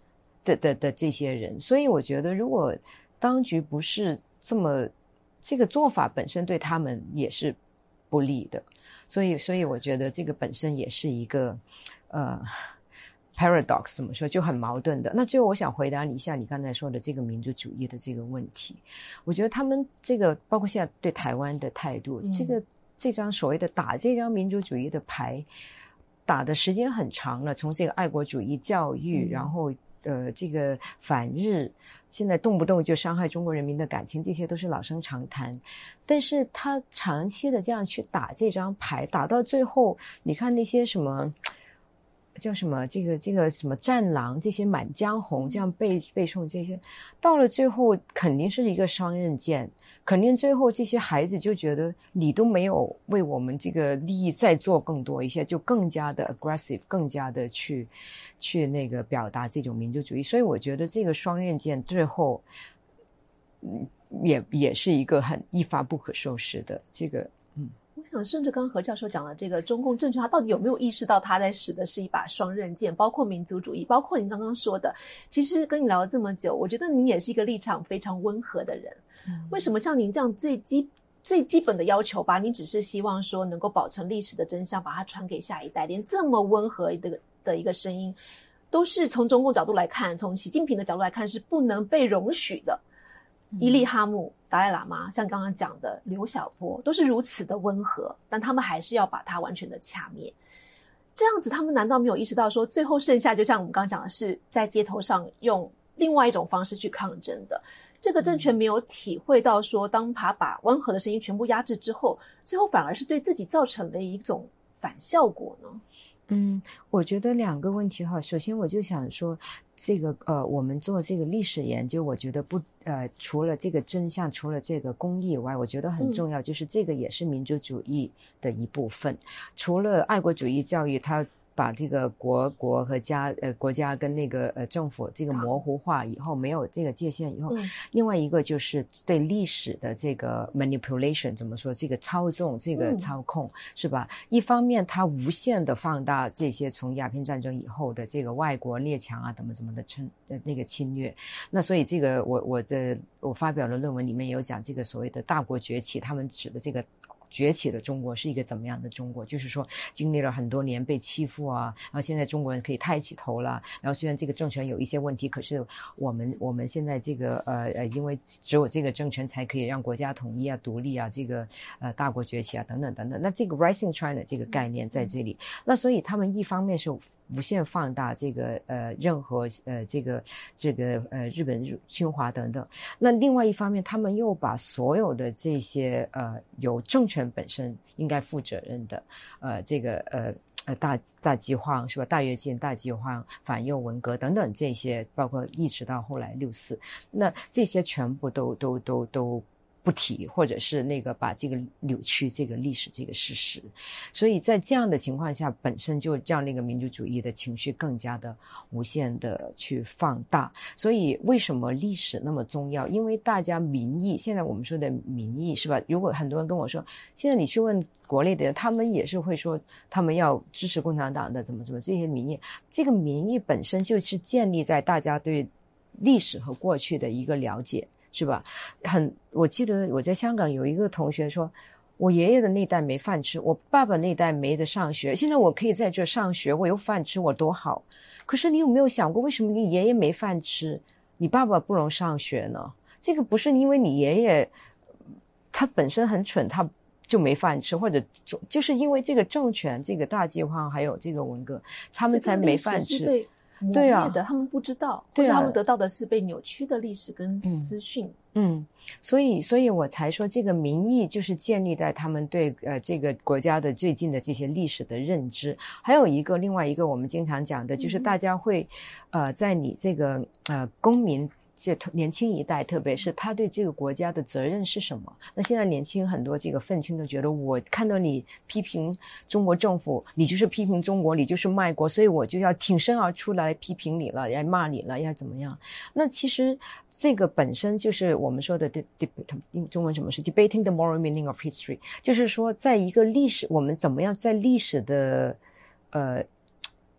的的的这些人。所以我觉得如果当局不是这么，这个做法本身对他们也是不利的。所以所以我觉得这个本身也是一个呃 paradox， 怎么说，就很矛盾的。那最后我想回答你一下你刚才说的这个民族主义的这个问题。我觉得他们这个包括现在对台湾的态度，嗯、这个这张所谓的打这张民族主义的牌打的时间很长了，从这个爱国主义教育，嗯、然后呃这个反日，现在动不动就伤害中国人民的感情，这些都是老生常谈。但是他长期的这样去打这张牌，打到最后，你看那些什么叫什么这个这个什么战狼，这些满江红这样背背诵这些，到了最后肯定是一个双刃剑，肯定最后这些孩子就觉得你都没有为我们这个利益再做更多一些，就更加的 aggressive， 更加的去去那个表达这种民族主义。所以我觉得这个双刃剑最后嗯也也是一个很一发不可收拾的这个嗯。 我想顺着刚刚何教授讲的这个中共政权，他到底有没有意识到他在使的是一把双刃剑，包括民族主义，包括您刚刚说的，其实跟你聊了这么久，我觉得您也是一个立场非常温和的人。嗯、为什么像您这样最基最基本的要求吧，你只是希望说能够保存历史的真相，把它传给下一代，连这么温和的的一个声音，都是从中共角度来看，从习近平的角度来看是不能被容许的。伊利哈木、达赖喇嘛，像刚刚讲的刘晓波，都是如此的温和，但他们还是要把它完全的掐灭。这样子，他们难道没有意识到说，最后剩下就像我们刚刚讲的，是在街头上用另外一种方式去抗争的？这个政权没有体会到说，当他把温和的声音全部压制之后，最后反而是对自己造成了一种反效果呢？ 嗯，我觉得两个问题哈。首先，我就想说，这个呃，我们做这个历史研究，我觉得不呃，除了这个真相，除了这个公益以外，我觉得很重要，嗯、就是这个也是民族主义的一部分。除了爱国主义教育，它把这个国国和家呃国家跟那个呃政府这个模糊化以后，没有这个界限以后，嗯、另外一个就是对历史的这个 manipulation， 怎么说，这个操纵，这个操控，嗯、是吧？一方面它无限的放大这些从鸦片战争以后的这个外国列强啊怎么怎么的侵呃那个侵略，那所以这个我我的我发表的论文里面也有讲这个所谓的大国崛起，他们指的这个崛起的中国是一个怎么样的中国，就是说经历了很多年被欺负啊，然后现在中国人可以抬起头了，然后虽然这个政权有一些问题，可是我们我们现在这个呃呃因为只有这个政权才可以让国家统一啊独立啊，这个呃大国崛起啊等等等等，那这个 Rising China 这个概念在这里，那所以他们一方面是无限放大这个呃任何呃这个这个呃日本侵华等等，那另外一方面他们又把所有的这些呃有政权本身应该负责任的呃这个呃呃大大饥荒是吧，大跃进、大饥荒、反右文革等等这些，包括一直到后来六四，那这些全部都都都都不提，或者是那个把这个扭曲这个历史这个事实，所以在这样的情况下，本身就让那个民族主义的情绪更加的无限的去放大。所以为什么历史那么重要？因为大家民意，现在我们说的民意是吧？如果很多人跟我说，现在你去问国内的人，他们也是会说他们要支持共产党的，怎么怎么这些民意，这个民意本身就是建立在大家对历史和过去的一个了解。是吧？很，我记得我在香港有一个同学说，我爷爷的那代没饭吃，我爸爸那代没得上学，现在我可以在这上学，我有饭吃，我多好。可是你有没有想过，为什么你爷爷没饭吃，你爸爸不能上学呢？这个不是因为你爷爷他本身很蠢，他就没饭吃，或者就是因为这个政权，这个大饥荒还有这个文革，他们才没饭吃。 对啊，他们不知道， 对啊， 或者他们得到的是被扭曲的历史跟资讯。 嗯，嗯所以，所以我才说，这个民意就是建立在他们对呃这个国家的最近的这些历史的认知。还有一个，另外一个我们经常讲的，就是大家会，呃，在你这个呃公民。这年轻一代，特别是他对这个国家的责任是什么？那现在年轻很多这个愤青都觉得，我看到你批评中国政府，你就是批评中国，你就是卖国，所以我就要挺身而出来批评你了，要骂你了，要怎么样？那其实这个本身就是我们说的 debate， 中文什么是 debating the moral meaning of history， 就是说在一个历史，我们怎么样在历史的呃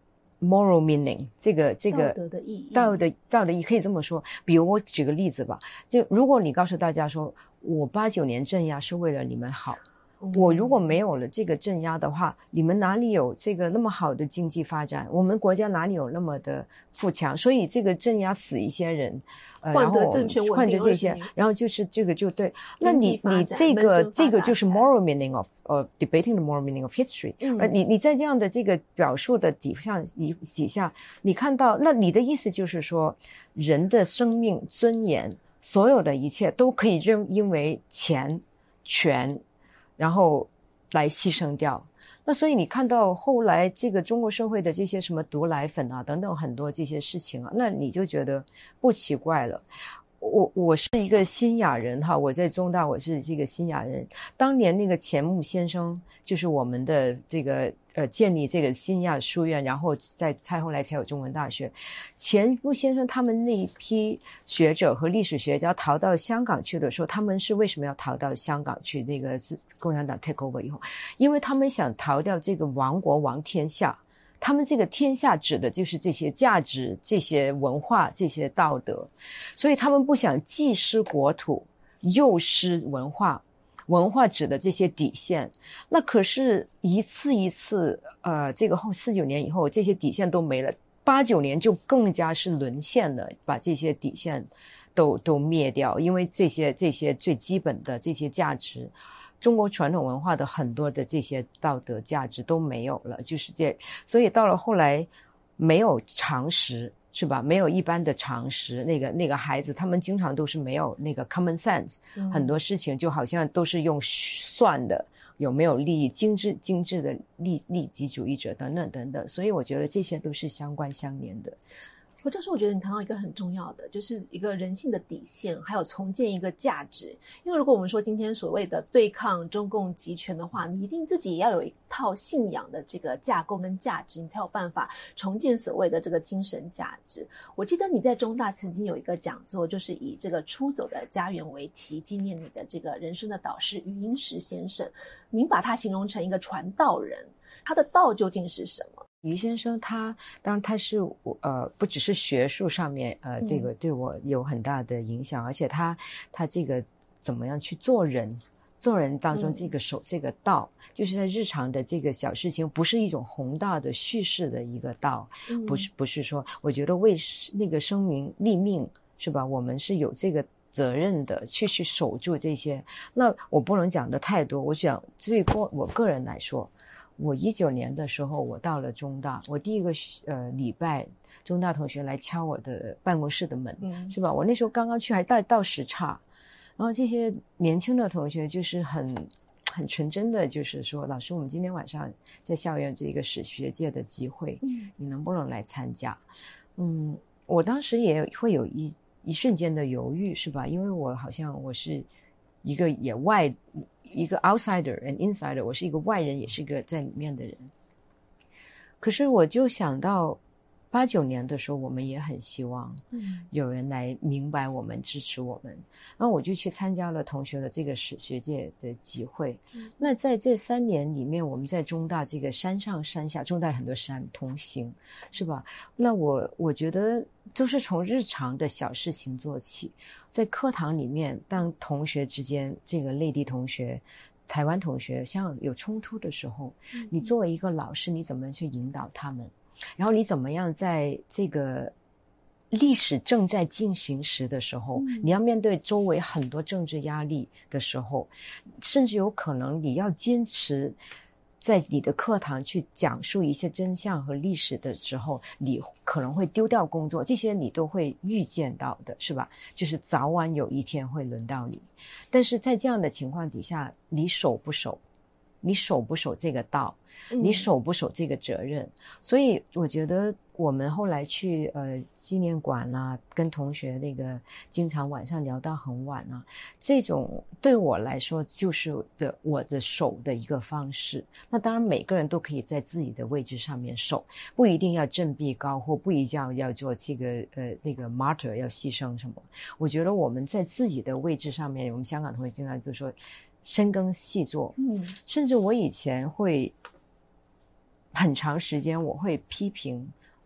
moral meaning， 这个这个道德的意义， 道德道德意义可以这么说。比如我举个例子吧，就如果你告诉大家说，我八九年镇压是为了你们好。我如果没有了这个镇压的话，你们哪里有这个那么好的经济发展？我们国家哪里有那么的富强？所以这个镇压死一些人，呃，然后换着这些，然后就是这个就对。那你你这个这个就是 moral meaning of 呃 debating the moral meaning of history。而你你在这样的这个表述的底下底下，你看到，那你的意思就是说，人的生命尊严，所有的一切都可以认因为钱权。然后来牺牲掉。那所以你看到后来这个中国社会的这些什么毒奶粉啊等等很多这些事情啊，那你就觉得不奇怪了。我我是一个新亚人哈，我在中大我是这个新亚人。当年那个钱穆先生就是我们的这个呃建立这个新亚书院，然后再再后来才有中文大学。钱穆先生他们那一批学者和历史学家逃到香港去的时候，他们是为什么要逃到香港去？那个共产党 take over 以后，因为他们想逃掉这个亡国亡天下。他们这个天下指的就是这些价值、这些文化、这些道德，所以他们不想既失国土又失文化。文化指的这些底线，那可是一次一次，呃，这个后四九年以后，这些底线都没了，八九年就更加是沦陷了，把这些底线都都灭掉，因为这些这些最基本的这些价值。中国传统文化的很多的这些道德价值都没有了，就是这，所以到了后来没有常识，是吧？没有一般的常识，那个那个孩子他们经常都是没有那个 common sense，嗯，很多事情就好像都是用算的，有没有利益，精致精致的利利己主义者等等等等，所以我觉得这些都是相关相连的。 何教授，我觉得你谈到一个很重要的，就是一个人性的底线，还有重建一个价值。因为如果我们说今天所谓的对抗中共集权的话，你一定自己也要有一套信仰的这个架构跟价值，你才有办法重建所谓的这个精神价值。我记得你在中大曾经有一个讲座，就是以这个出走的家园为题，纪念你的这个人生的导师余英时先生。您把他形容成一个传道人，他的道究竟是什么？ 余先生他当然他是呃不只是学术上面呃这个对我有很大的影响，嗯，而且他他这个怎么样去做人，做人当中这个守这个道，嗯，就是在日常的这个小事情，不是一种宏大的叙事的一个道，嗯，不是不是说我觉得为那个生民立命是吧，我们是有这个责任的去去守住这些。那我不能讲的太多，我想对过我个人来说，我一九年的时候，我到了中大，我第一个呃礼拜，中大同学来敲我的办公室的门，嗯，是吧？我那时候刚刚去，还到到时差，然后这些年轻的同学就是很很纯真的，就是说，老师，我们今天晚上在校园这个史学界的集会，嗯，你能不能来参加？嗯，我当时也会有一一瞬间的犹豫，是吧？因为我好像我是一个也外。一个 outsider and insider， 我是一个外人，也是一个在里面的人。可是我就想到八九年的时候，我们也很希望有人来明白我们，支持我们，然后我就去参加了同学的这个史学界的集会。那在这三年里面，我们在中大这个山上山下，中大很多山同行，是吧？那我我觉得都是从日常的小事情做起，在课堂里面，当同学之间，这个内地同学台湾同学像有冲突的时候，你作为一个老师，你怎么去引导他们，然后你怎么样在这个历史正在进行时的时候，你要面对周围很多政治压力的时候，甚至有可能你要坚持在你的课堂去讲述一些真相和历史的时候，你可能会丢掉工作，这些你都会预见到的，是吧？就是早晚有一天会轮到你。但是在这样的情况底下，你守不守？你守不守这个道？你守不守这个责任？嗯，所以我觉得我们后来去呃纪念馆啊，跟同学那个经常晚上聊到很晚啊，这种对我来说就是的我的守的一个方式。那当然每个人都可以在自己的位置上面守，不一定要振臂高呼，不一定要做这个呃那个 martyr 要牺牲什么。我觉得我们在自己的位置上面，我们香港同学经常就说深耕细作，嗯，甚至我以前会很长时间我会批评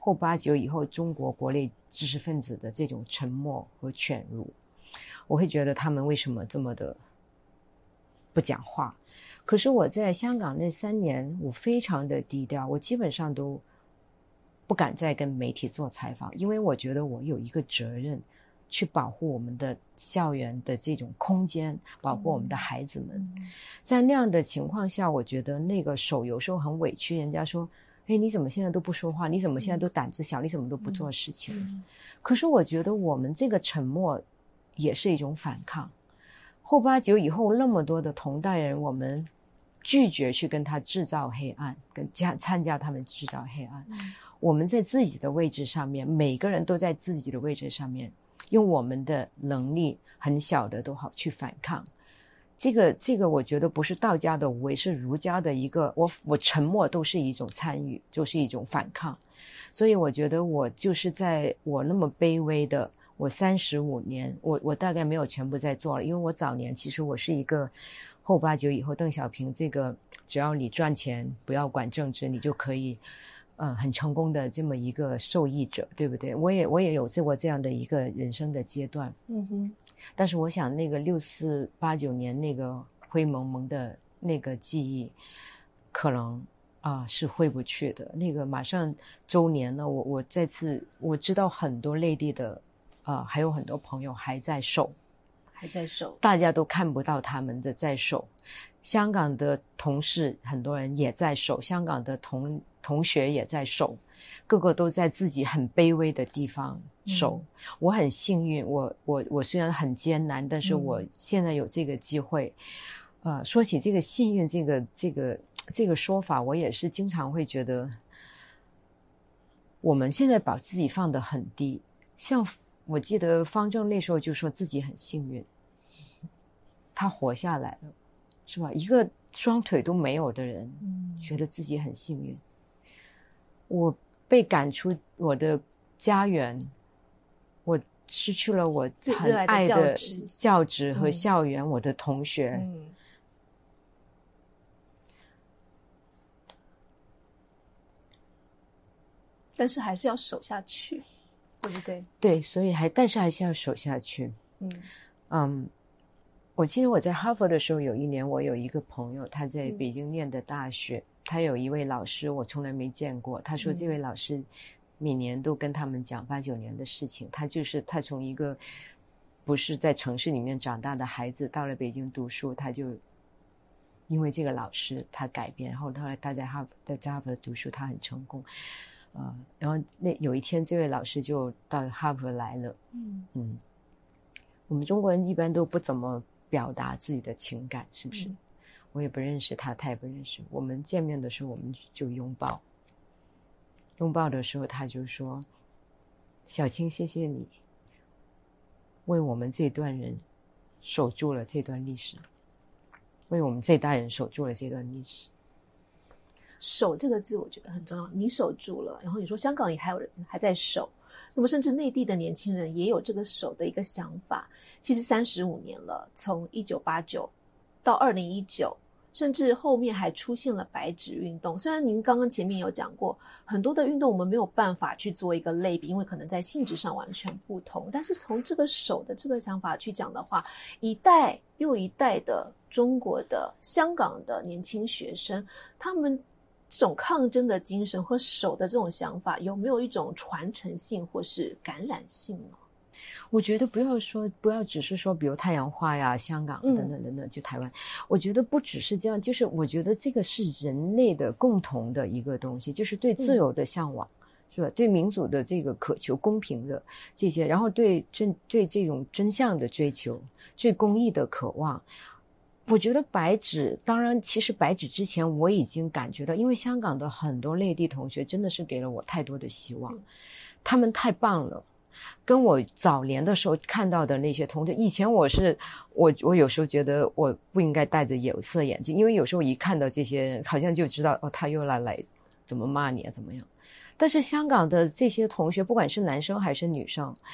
后八九以后中国国内知识分子的这种沉默和犬儒，我会觉得他们为什么这么的不讲话。可是我在香港那三年我非常的低调，我基本上都不敢再跟媒体做采访，因为我觉得我有一个责任去保护我们的校园的这种空间，保护我们的孩子们、嗯、在那样的情况下，我觉得那个手有时候很委屈，人家说哎，你怎么现在都不说话，你怎么现在都胆子小、嗯、你怎么都不做事情、嗯、可是我觉得我们这个沉默也是一种反抗。后八九以后那么多的同代人，我们拒绝去跟他制造黑暗，跟加参加他们制造黑暗、嗯、我们在自己的位置上面，每个人都在自己的位置上面用我们的能力很小的都好去反抗。这个这个我觉得不是道家的无为，是儒家的一个我我沉默都是一种参与，就是一种反抗。所以我觉得我就是在我那么卑微的我三十五年，我我大概没有全部在做了，因为我早年其实我是一个后八九以后邓小平这个只要你赚钱不要管政治你就可以嗯，很成功的这么一个受益者，对不对？我也我也有过这样的一个人生的阶段，嗯哼。但是我想那个六四八九年那个灰蒙蒙的那个记忆，可能啊是回不去的。那个马上周年了，我我再次我知道很多内地的啊，还有很多朋友还在守， 还在守， 大家都看不到他们的在守。香港的同事很多人也在守，香港的同同学也在守，个个都在自己很卑微的地方守、嗯、我很幸运，我我我虽然很艰难，但是我现在有这个机会、嗯、呃，说起这个幸运这个这个这个说法，我也是经常会觉得我们现在把自己放得很低。像我记得方正那时候就说自己很幸运，他活下来了，是吧？一个双腿都没有的人、嗯、觉得自己很幸运。我被赶出我的家园，我失去了我很爱的教职和校园、嗯、我的同学、嗯、 但是还是要守下去，对不对？ 对，所以还但是还是要守下去。嗯嗯，我记得我在哈佛的时候，有一年我有一个朋友，他在北京念的大学、嗯、他有一位老师我从来没见过，他说这位老师每年都跟他们讲八九年的事情。他就是他从一个不是在城市里面长大的孩子到了北京读书，他就因为这个老师他改变，然后后来他在哈佛在哈佛读书，他很成功。呃，然后那有一天这位老师就到哈佛来了。嗯嗯，我们中国人一般都不怎么表达自己的情感，是不是、嗯、我也不认识他，他也不认识我。们见面的时候我们就拥抱，拥抱的时候他就说，小青谢谢你为我们这段人守住了这段历史，为我们这代人守住了这段历史。 守这个字我觉得很重要，你守住了，然后你说香港也还有人还在守，那么甚至内地的年轻人也有这个守的一个想法。其实三十五年了，从一九八九到二零一九，甚至后面还出现了白纸运动。虽然您刚刚前面有讲过很多的运动我们没有办法去做一个类比，因为可能在性质上完全不同，但是从这个守的这个想法去讲的话，一代又一代的中国的香港的年轻学生，他们这种抗争的精神和守的这种想法有没有一种传承性或是感染性呢？ 我觉得不要说不要只是说比如太阳花呀香港等等等等、嗯、就台湾，我觉得不只是这样，就是我觉得这个是人类的共同的一个东西，就是对自由的向往、嗯、是吧？对民主的这个渴求，公平的这些，然后对真对这种真相的追求，对公益的渴望。我觉得白纸，当然其实白纸之前我已经感觉到，因为香港的很多内地同学真的是给了我太多的希望、嗯、他们太棒了，跟我早年的时候看到的那些同学，以前我是我我有时候觉得我不应该戴着有色眼镜，因为有时候一看到这些人好像就知道哦，他又来来怎么骂你啊怎么样。但是香港的这些同学不管是男生还是女生，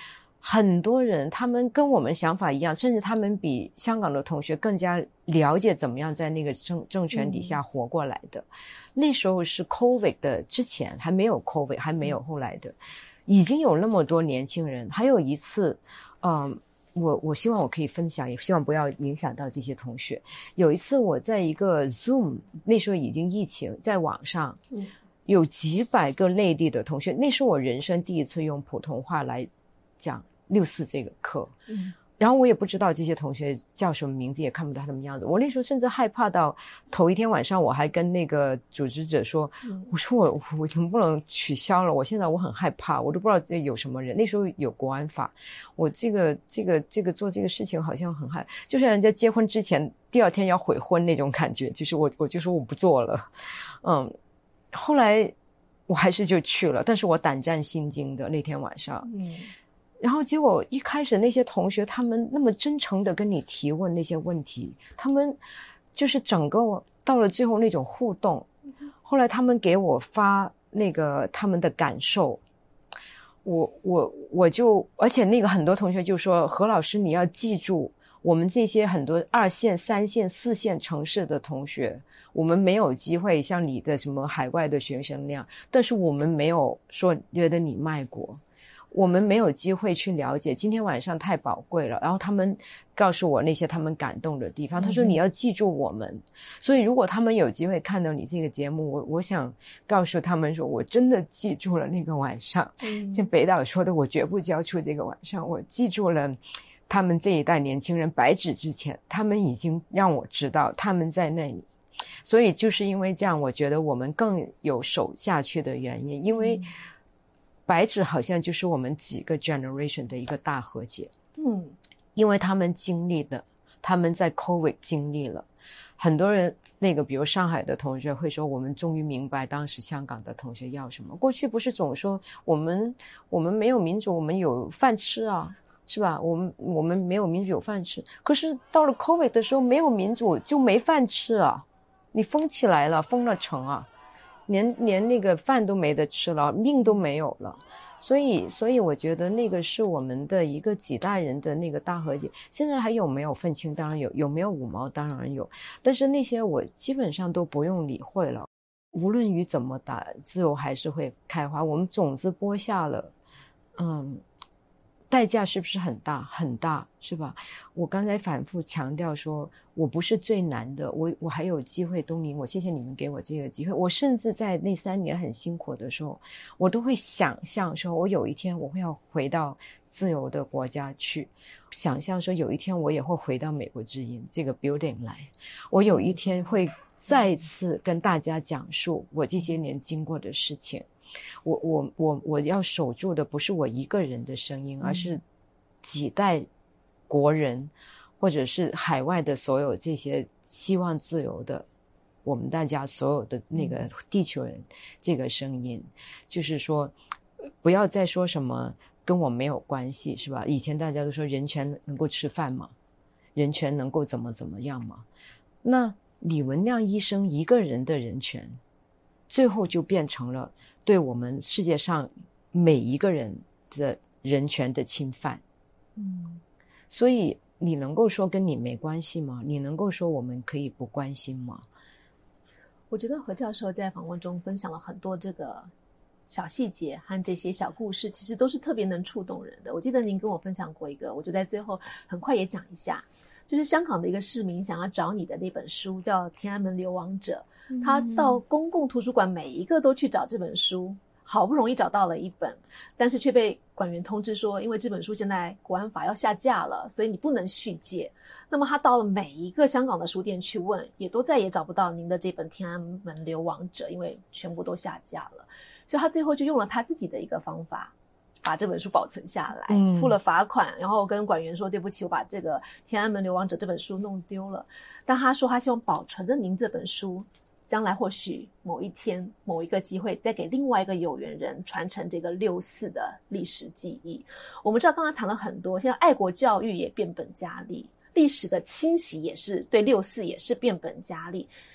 很多人他们跟我们想法一样，甚至他们比香港的同学更加了解怎么样在那个政政权底下活过来的。嗯、那时候是 COVID 的之前，还没有 COVID， 还没有后来的，已经有那么多年轻人。还有一次，嗯，我我希望我可以分享，也希望不要影响到这些同学。有一次我在一个 Zoom， 那时候已经疫情，在网上，嗯，有几百个内地的同学，那是我人生第一次用普通话来讲六四这个课，嗯，然后我也不知道这些同学叫什么名字，也看不到他们样子。我那时候甚至害怕到头一天晚上，我还跟那个组织者说，嗯、我说我我能不能取消了？我现在我很害怕，我都不知道这有什么人。那时候有国安法，我这个这个这个做这个事情好像很害，就像人家结婚之前第二天要悔婚那种感觉，就是我我就说我不做了，嗯，后来我还是就去了，但是我胆战心惊的那天晚上，嗯。然后结果一开始那些同学他们那么真诚的跟你提问那些问题，他们就是整个到了最后那种互动，后来他们给我发那个他们的感受，我我我就而且那个很多同学就说，何老师你要记住，我们这些很多二线三线四线城市的同学，我们没有机会像你的什么海外的学生那样，但是我们没有说觉得你卖国，我们没有机会去了解，今天晚上太宝贵了。然后他们告诉我那些他们感动的地方，他说你要记住我们，嗯、所以如果他们有机会看到你这个节目，我我想告诉他们说，我真的记住了那个晚上，嗯、像北岛说的，我绝不交出这个晚上，我记住了他们这一代年轻人白纸之前，他们已经让我知道他们在那里。所以就是因为这样，我觉得我们更有守下去的原因，因为白纸好像就是我们几个 generation 的一个大和解。嗯，因为他们经历的，他们在 COVID 经历了，很多人那个比如上海的同学会说，我们终于明白当时香港的同学要什么。过去不是总说我们我们没有民主，我们有饭吃啊，是吧？我们我们没有民主有饭吃，可是到了 COVID 的时候，没有民主就没饭吃啊，你封起来了，封了城啊，连连那个饭都没得吃了，命都没有了。所以所以我觉得那个是我们的一个几代人的那个大和解。现在还有没有愤青？当然有，有没有五毛？当然有，但是那些我基本上都不用理会了。无论雨怎么打，自由还是会开花。我们种子播下了，嗯，代价是不是很大？很大，是吧？我刚才反复强调说，我不是最难的，我我还有机会。东尼，我谢谢你们给我这个机会。我甚至在那三年很辛苦的时候，我都会想象说，我有一天我会要回到自由的国家去，想象说有一天我也会回到美国之音这个 building 来，我有一天会再次跟大家讲述我这些年经过的事情。我我我我要守住的不是我一个人的声音，而是几代国人，或者是海外的所有这些希望自由的我们大家所有的那个地球人这个声音。就是说不要再说什么跟我没有关系，是吧？以前大家都说人权能够吃饭吗？人权能够怎么怎么样吗？那李文亮医生一个人的人权，最后就变成了对我们世界上每一个人的人权的侵犯。嗯，所以你能够说跟你没关系吗？你能够说我们可以不关心吗？ 我觉得何教授在访问中分享了很多这个小细节和这些小故事，其实都是特别能触动人的。我记得您跟我分享过一个，我就在最后很快也讲一下，就是香港的一个市民想要找你的那本书叫《天安门流亡者》，他到公共图书馆每一个都去找这本书，好不容易找到了一本，但是却被馆员通知说，因为这本书现在国安法要下架了，所以你不能续借。那么他到了每一个香港的书店去问，也都再也找不到您的这本《天安门流亡者》，因为全部都下架了。所以他最后就用了他自己的一个方法，把这本书保存下来，嗯、付了罚款，然后跟馆员说对不起，我把这个《天安门流亡者》这本书弄丢了。但他说他希望保存着您这本书，将来或许某一天某一个机会再给另外一个有缘人传承这个六四的历史记忆。我们知道刚才谈了很多，现在爱国教育也变本加厉，历史的清洗也是对六四也是变本加厉。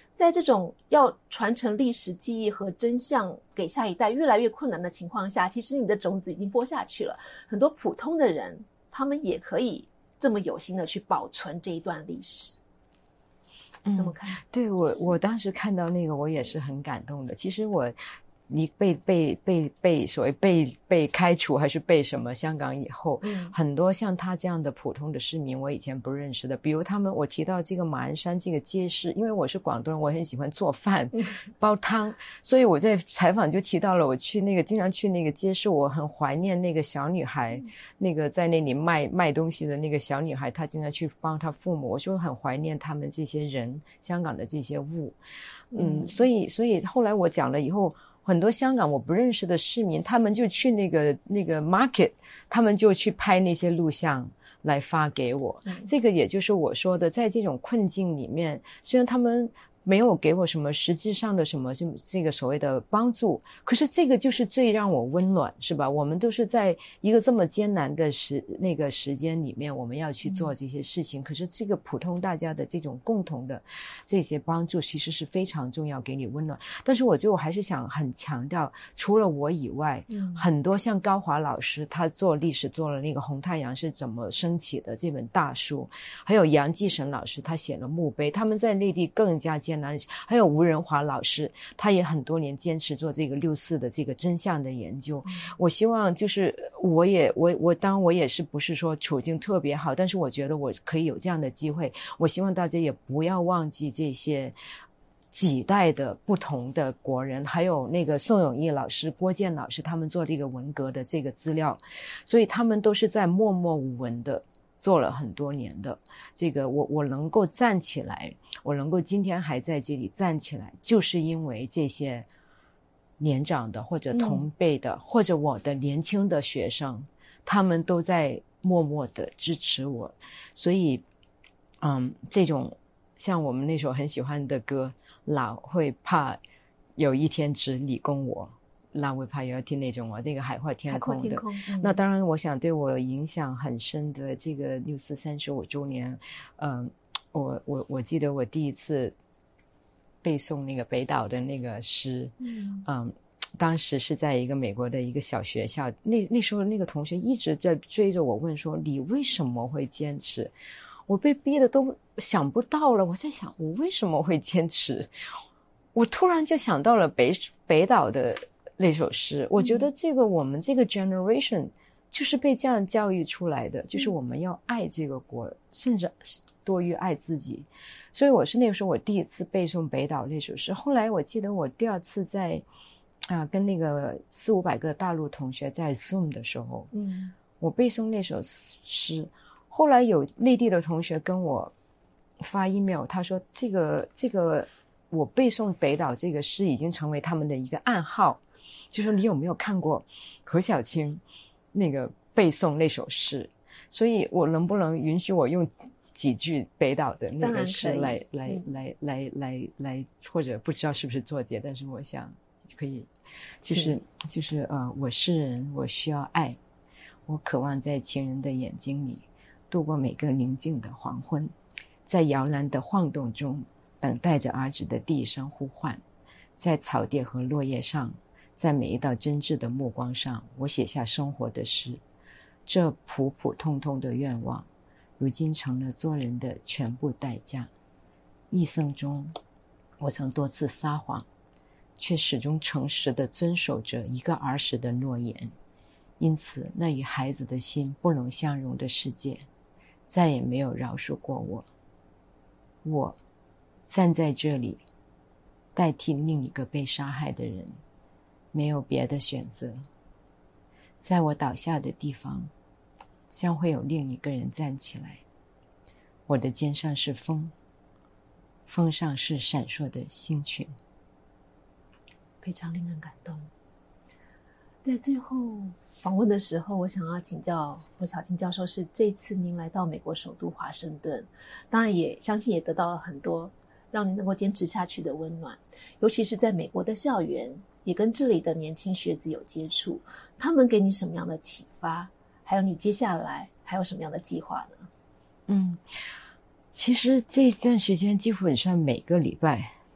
在这种要传承历史记忆和真相给下一代越来越困难的情况下，其实你的种子已经播下去了。很多普通的人，他们也可以这么有心的去保存这一段历史。怎么看？ 嗯、对，我我当时看到那个我也是很感动的。其实我你被被被被所谓被被开除还是被什么香港以后、嗯、很多像他这样的普通的市民我以前不认识的，比如他们我提到这个马鞍山这个街市，因为我是广东人，我很喜欢做饭、嗯、煲汤，所以我在采访就提到了我去那个经常去那个街市，我很怀念那个小女孩、嗯、那个在那里卖卖东西的那个小女孩，她经常去帮她父母，我就很怀念他们这些人，香港的这些物。嗯，所以所以后来我讲了以后，很多香港我不认识的市民，他们就去那个那个 market， 他们就去拍那些录像来发给我、嗯、这个也就是我说的，在这种困境里面，虽然他们没有给我什么实际上的什么这个所谓的帮助，可是这个就是最让我温暖，是吧？我们都是在一个这么艰难的时那个时间里面，我们要去做这些事情、嗯、可是这个普通大家的这种共同的这些帮助其实是非常重要，给你温暖。但是我觉得我还是想很强调，除了我以外、嗯、很多像高华老师，他做历史做了那个红太阳是怎么升起的这本大书，还有杨继绳老师他写了墓碑，他们在内地更加艰难，还有吴仁华老师，他也很多年坚持做这个六四的这个真相的研究、嗯、我希望就是我也我我当然我也是不是说处境特别好，但是我觉得我可以有这样的机会，我希望大家也不要忘记这些几代的不同的国人，还有那个宋永义老师、郭健老师，他们做这个文革的这个资料，所以他们都是在默默无闻的做了很多年的，这个我我能够站起来，我能够今天还在这里站起来，就是因为这些年长的或者同辈的、嗯、或者我的年轻的学生，他们都在默默的支持我。所以嗯，这种像我们那首很喜欢的歌，老会怕有一天只理供我，老会怕有一天那种我这个海阔天空的。 海阔天空、嗯、 那当然我想对我影响很深的这个六四三十五周年，嗯，我我我记得我第一次背诵那个北岛的那个诗，嗯嗯，当时是在一个美国的一个小学校，那那时候那个同学一直在追着我问说，你为什么会坚持？我被逼的都想不到了，我在想我为什么会坚持，我突然就想到了北北岛的那首诗，我觉得这个我们这个 generation 就是被这样教育出来的，就是我们要爱这个国，甚至多于爱自己。所以我是那个时候我第一次背诵北岛那首诗，后来我记得我第二次在啊跟那个四五百个大陆同学在 Zoom 的时候，嗯，我背诵那首诗，后来有内地的同学跟我发 email， 他说这个这个我背诵北岛这个诗已经成为他们的一个暗号，就说你有没有看过何小青那个背诵那首诗，所以我能不能允许我用几句北岛的那个诗来来来来来来，或者不知道是不是作结，但是我想可以，就是就是呃，我是人，我需要爱，我渴望在情人的眼睛里度过每个宁静的黄昏，在摇篮的晃动中等待着儿子的第一声呼唤，在草地和落叶上，在每一道真挚的目光上，我写下生活的诗。这普普通通的愿望如今成了做人的全部代价。一生中我曾多次撒谎，却始终诚实地遵守着一个儿时的诺言，因此那与孩子的心不能相容的世界再也没有饶恕过我。我站在这里代替另一个被杀害的人，没有别的选择。在我倒下的地方将会有另一个人站起来，我的肩上是风，风上是闪烁的星群。 非常令人感动。在最后访问的时候，我想要请教何小青教授，是这次您来到美国首都华盛顿，当然也相信也得到了很多让您能够坚持下去的温暖，尤其是在美国的校园也跟这里的年轻学子有接触，他们给你什么样的启发，还有你接下来还有什么样的计划呢？ 嗯，其实这段时间基本上每个礼拜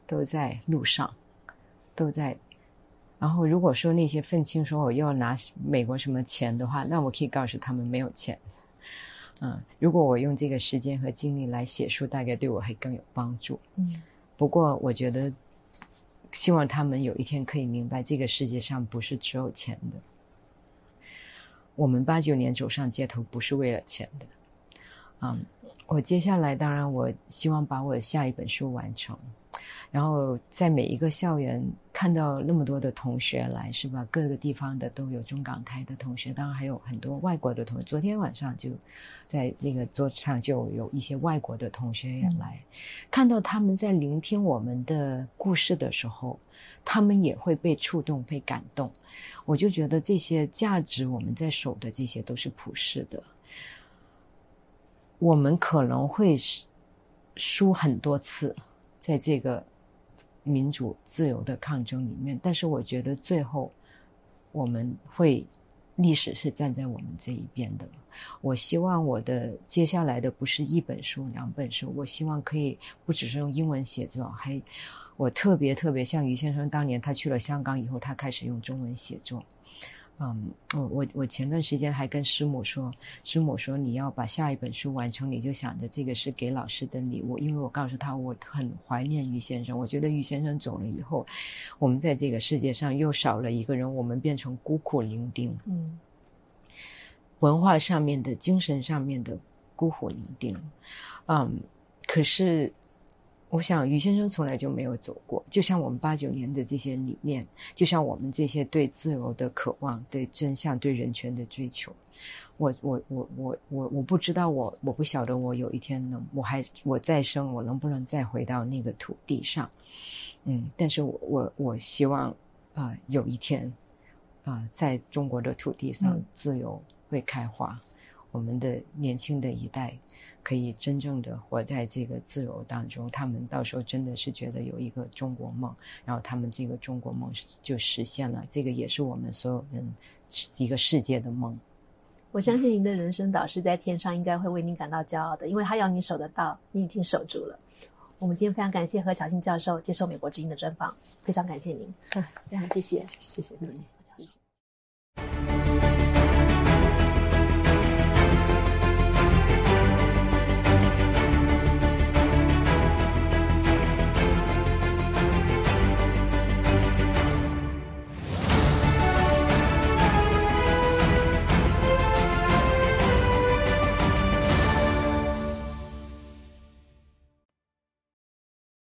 都在路上，都在。然后如果说那些愤青说我又要拿美国什么钱的话，那我可以告诉他们没有钱。嗯，如果我用这个时间和精力来写书，大概对我还更有帮助。 嗯， 不过我觉得希望他们有一天可以明白，这个世界上不是只有钱的。我们八九年走上街头不是为了钱的。嗯，我接下来当然我希望把我下一本书完成，然后在每一个校园看到那么多的同学来，是吧？各个地方的都有，中港台的同学，当然还有很多外国的同学。昨天晚上就在这个桌上就有一些外国的同学也来，嗯、看到他们在聆听我们的故事的时候，他们也会被触动、被感动。我就觉得这些价值我们在守的这些都是普世的。我们可能会输很多次在这个民主自由的抗争里面，但是我觉得最后我们会历史是站在我们这一边的。我希望我的接下来的不是一本书两本书，我希望可以不只是用英文写作，还我特别特别像于先生当年他去了香港以后，他开始用中文写作。嗯，我我前段时间还跟师母说，师母说你要把下一本书完成，你就想着这个是给老师的礼物，因为我告诉他我很怀念于先生，我觉得于先生走了以后，我们在这个世界上又少了一个人，我们变成孤苦伶仃，嗯，文化上面的、精神上面的孤苦伶仃，嗯，可是。我想于先生从来就没有走过，就像我们八九年的这些理念，就像我们这些对自由的渴望、对真相、对人权的追求，我我我我我我不知道我我不晓得我有一天能我还我再生我能不能再回到那个土地上，嗯，但是我我我希望啊、呃、有一天啊、呃、在中国的土地上自由会开花，嗯、我们的年轻的一代。可以真正的活在这个自由当中，他们到时候真的是觉得有一个中国梦，然后他们这个中国梦就实现了，这个也是我们所有人一个世界的梦。 我相信您的人生导师在天上应该会为您感到骄傲的，因为他要你守得到，你已经守住了。我们今天非常感谢何小庆教授接受美国之音的专访，非常感谢您，非常谢谢，谢谢您，谢谢。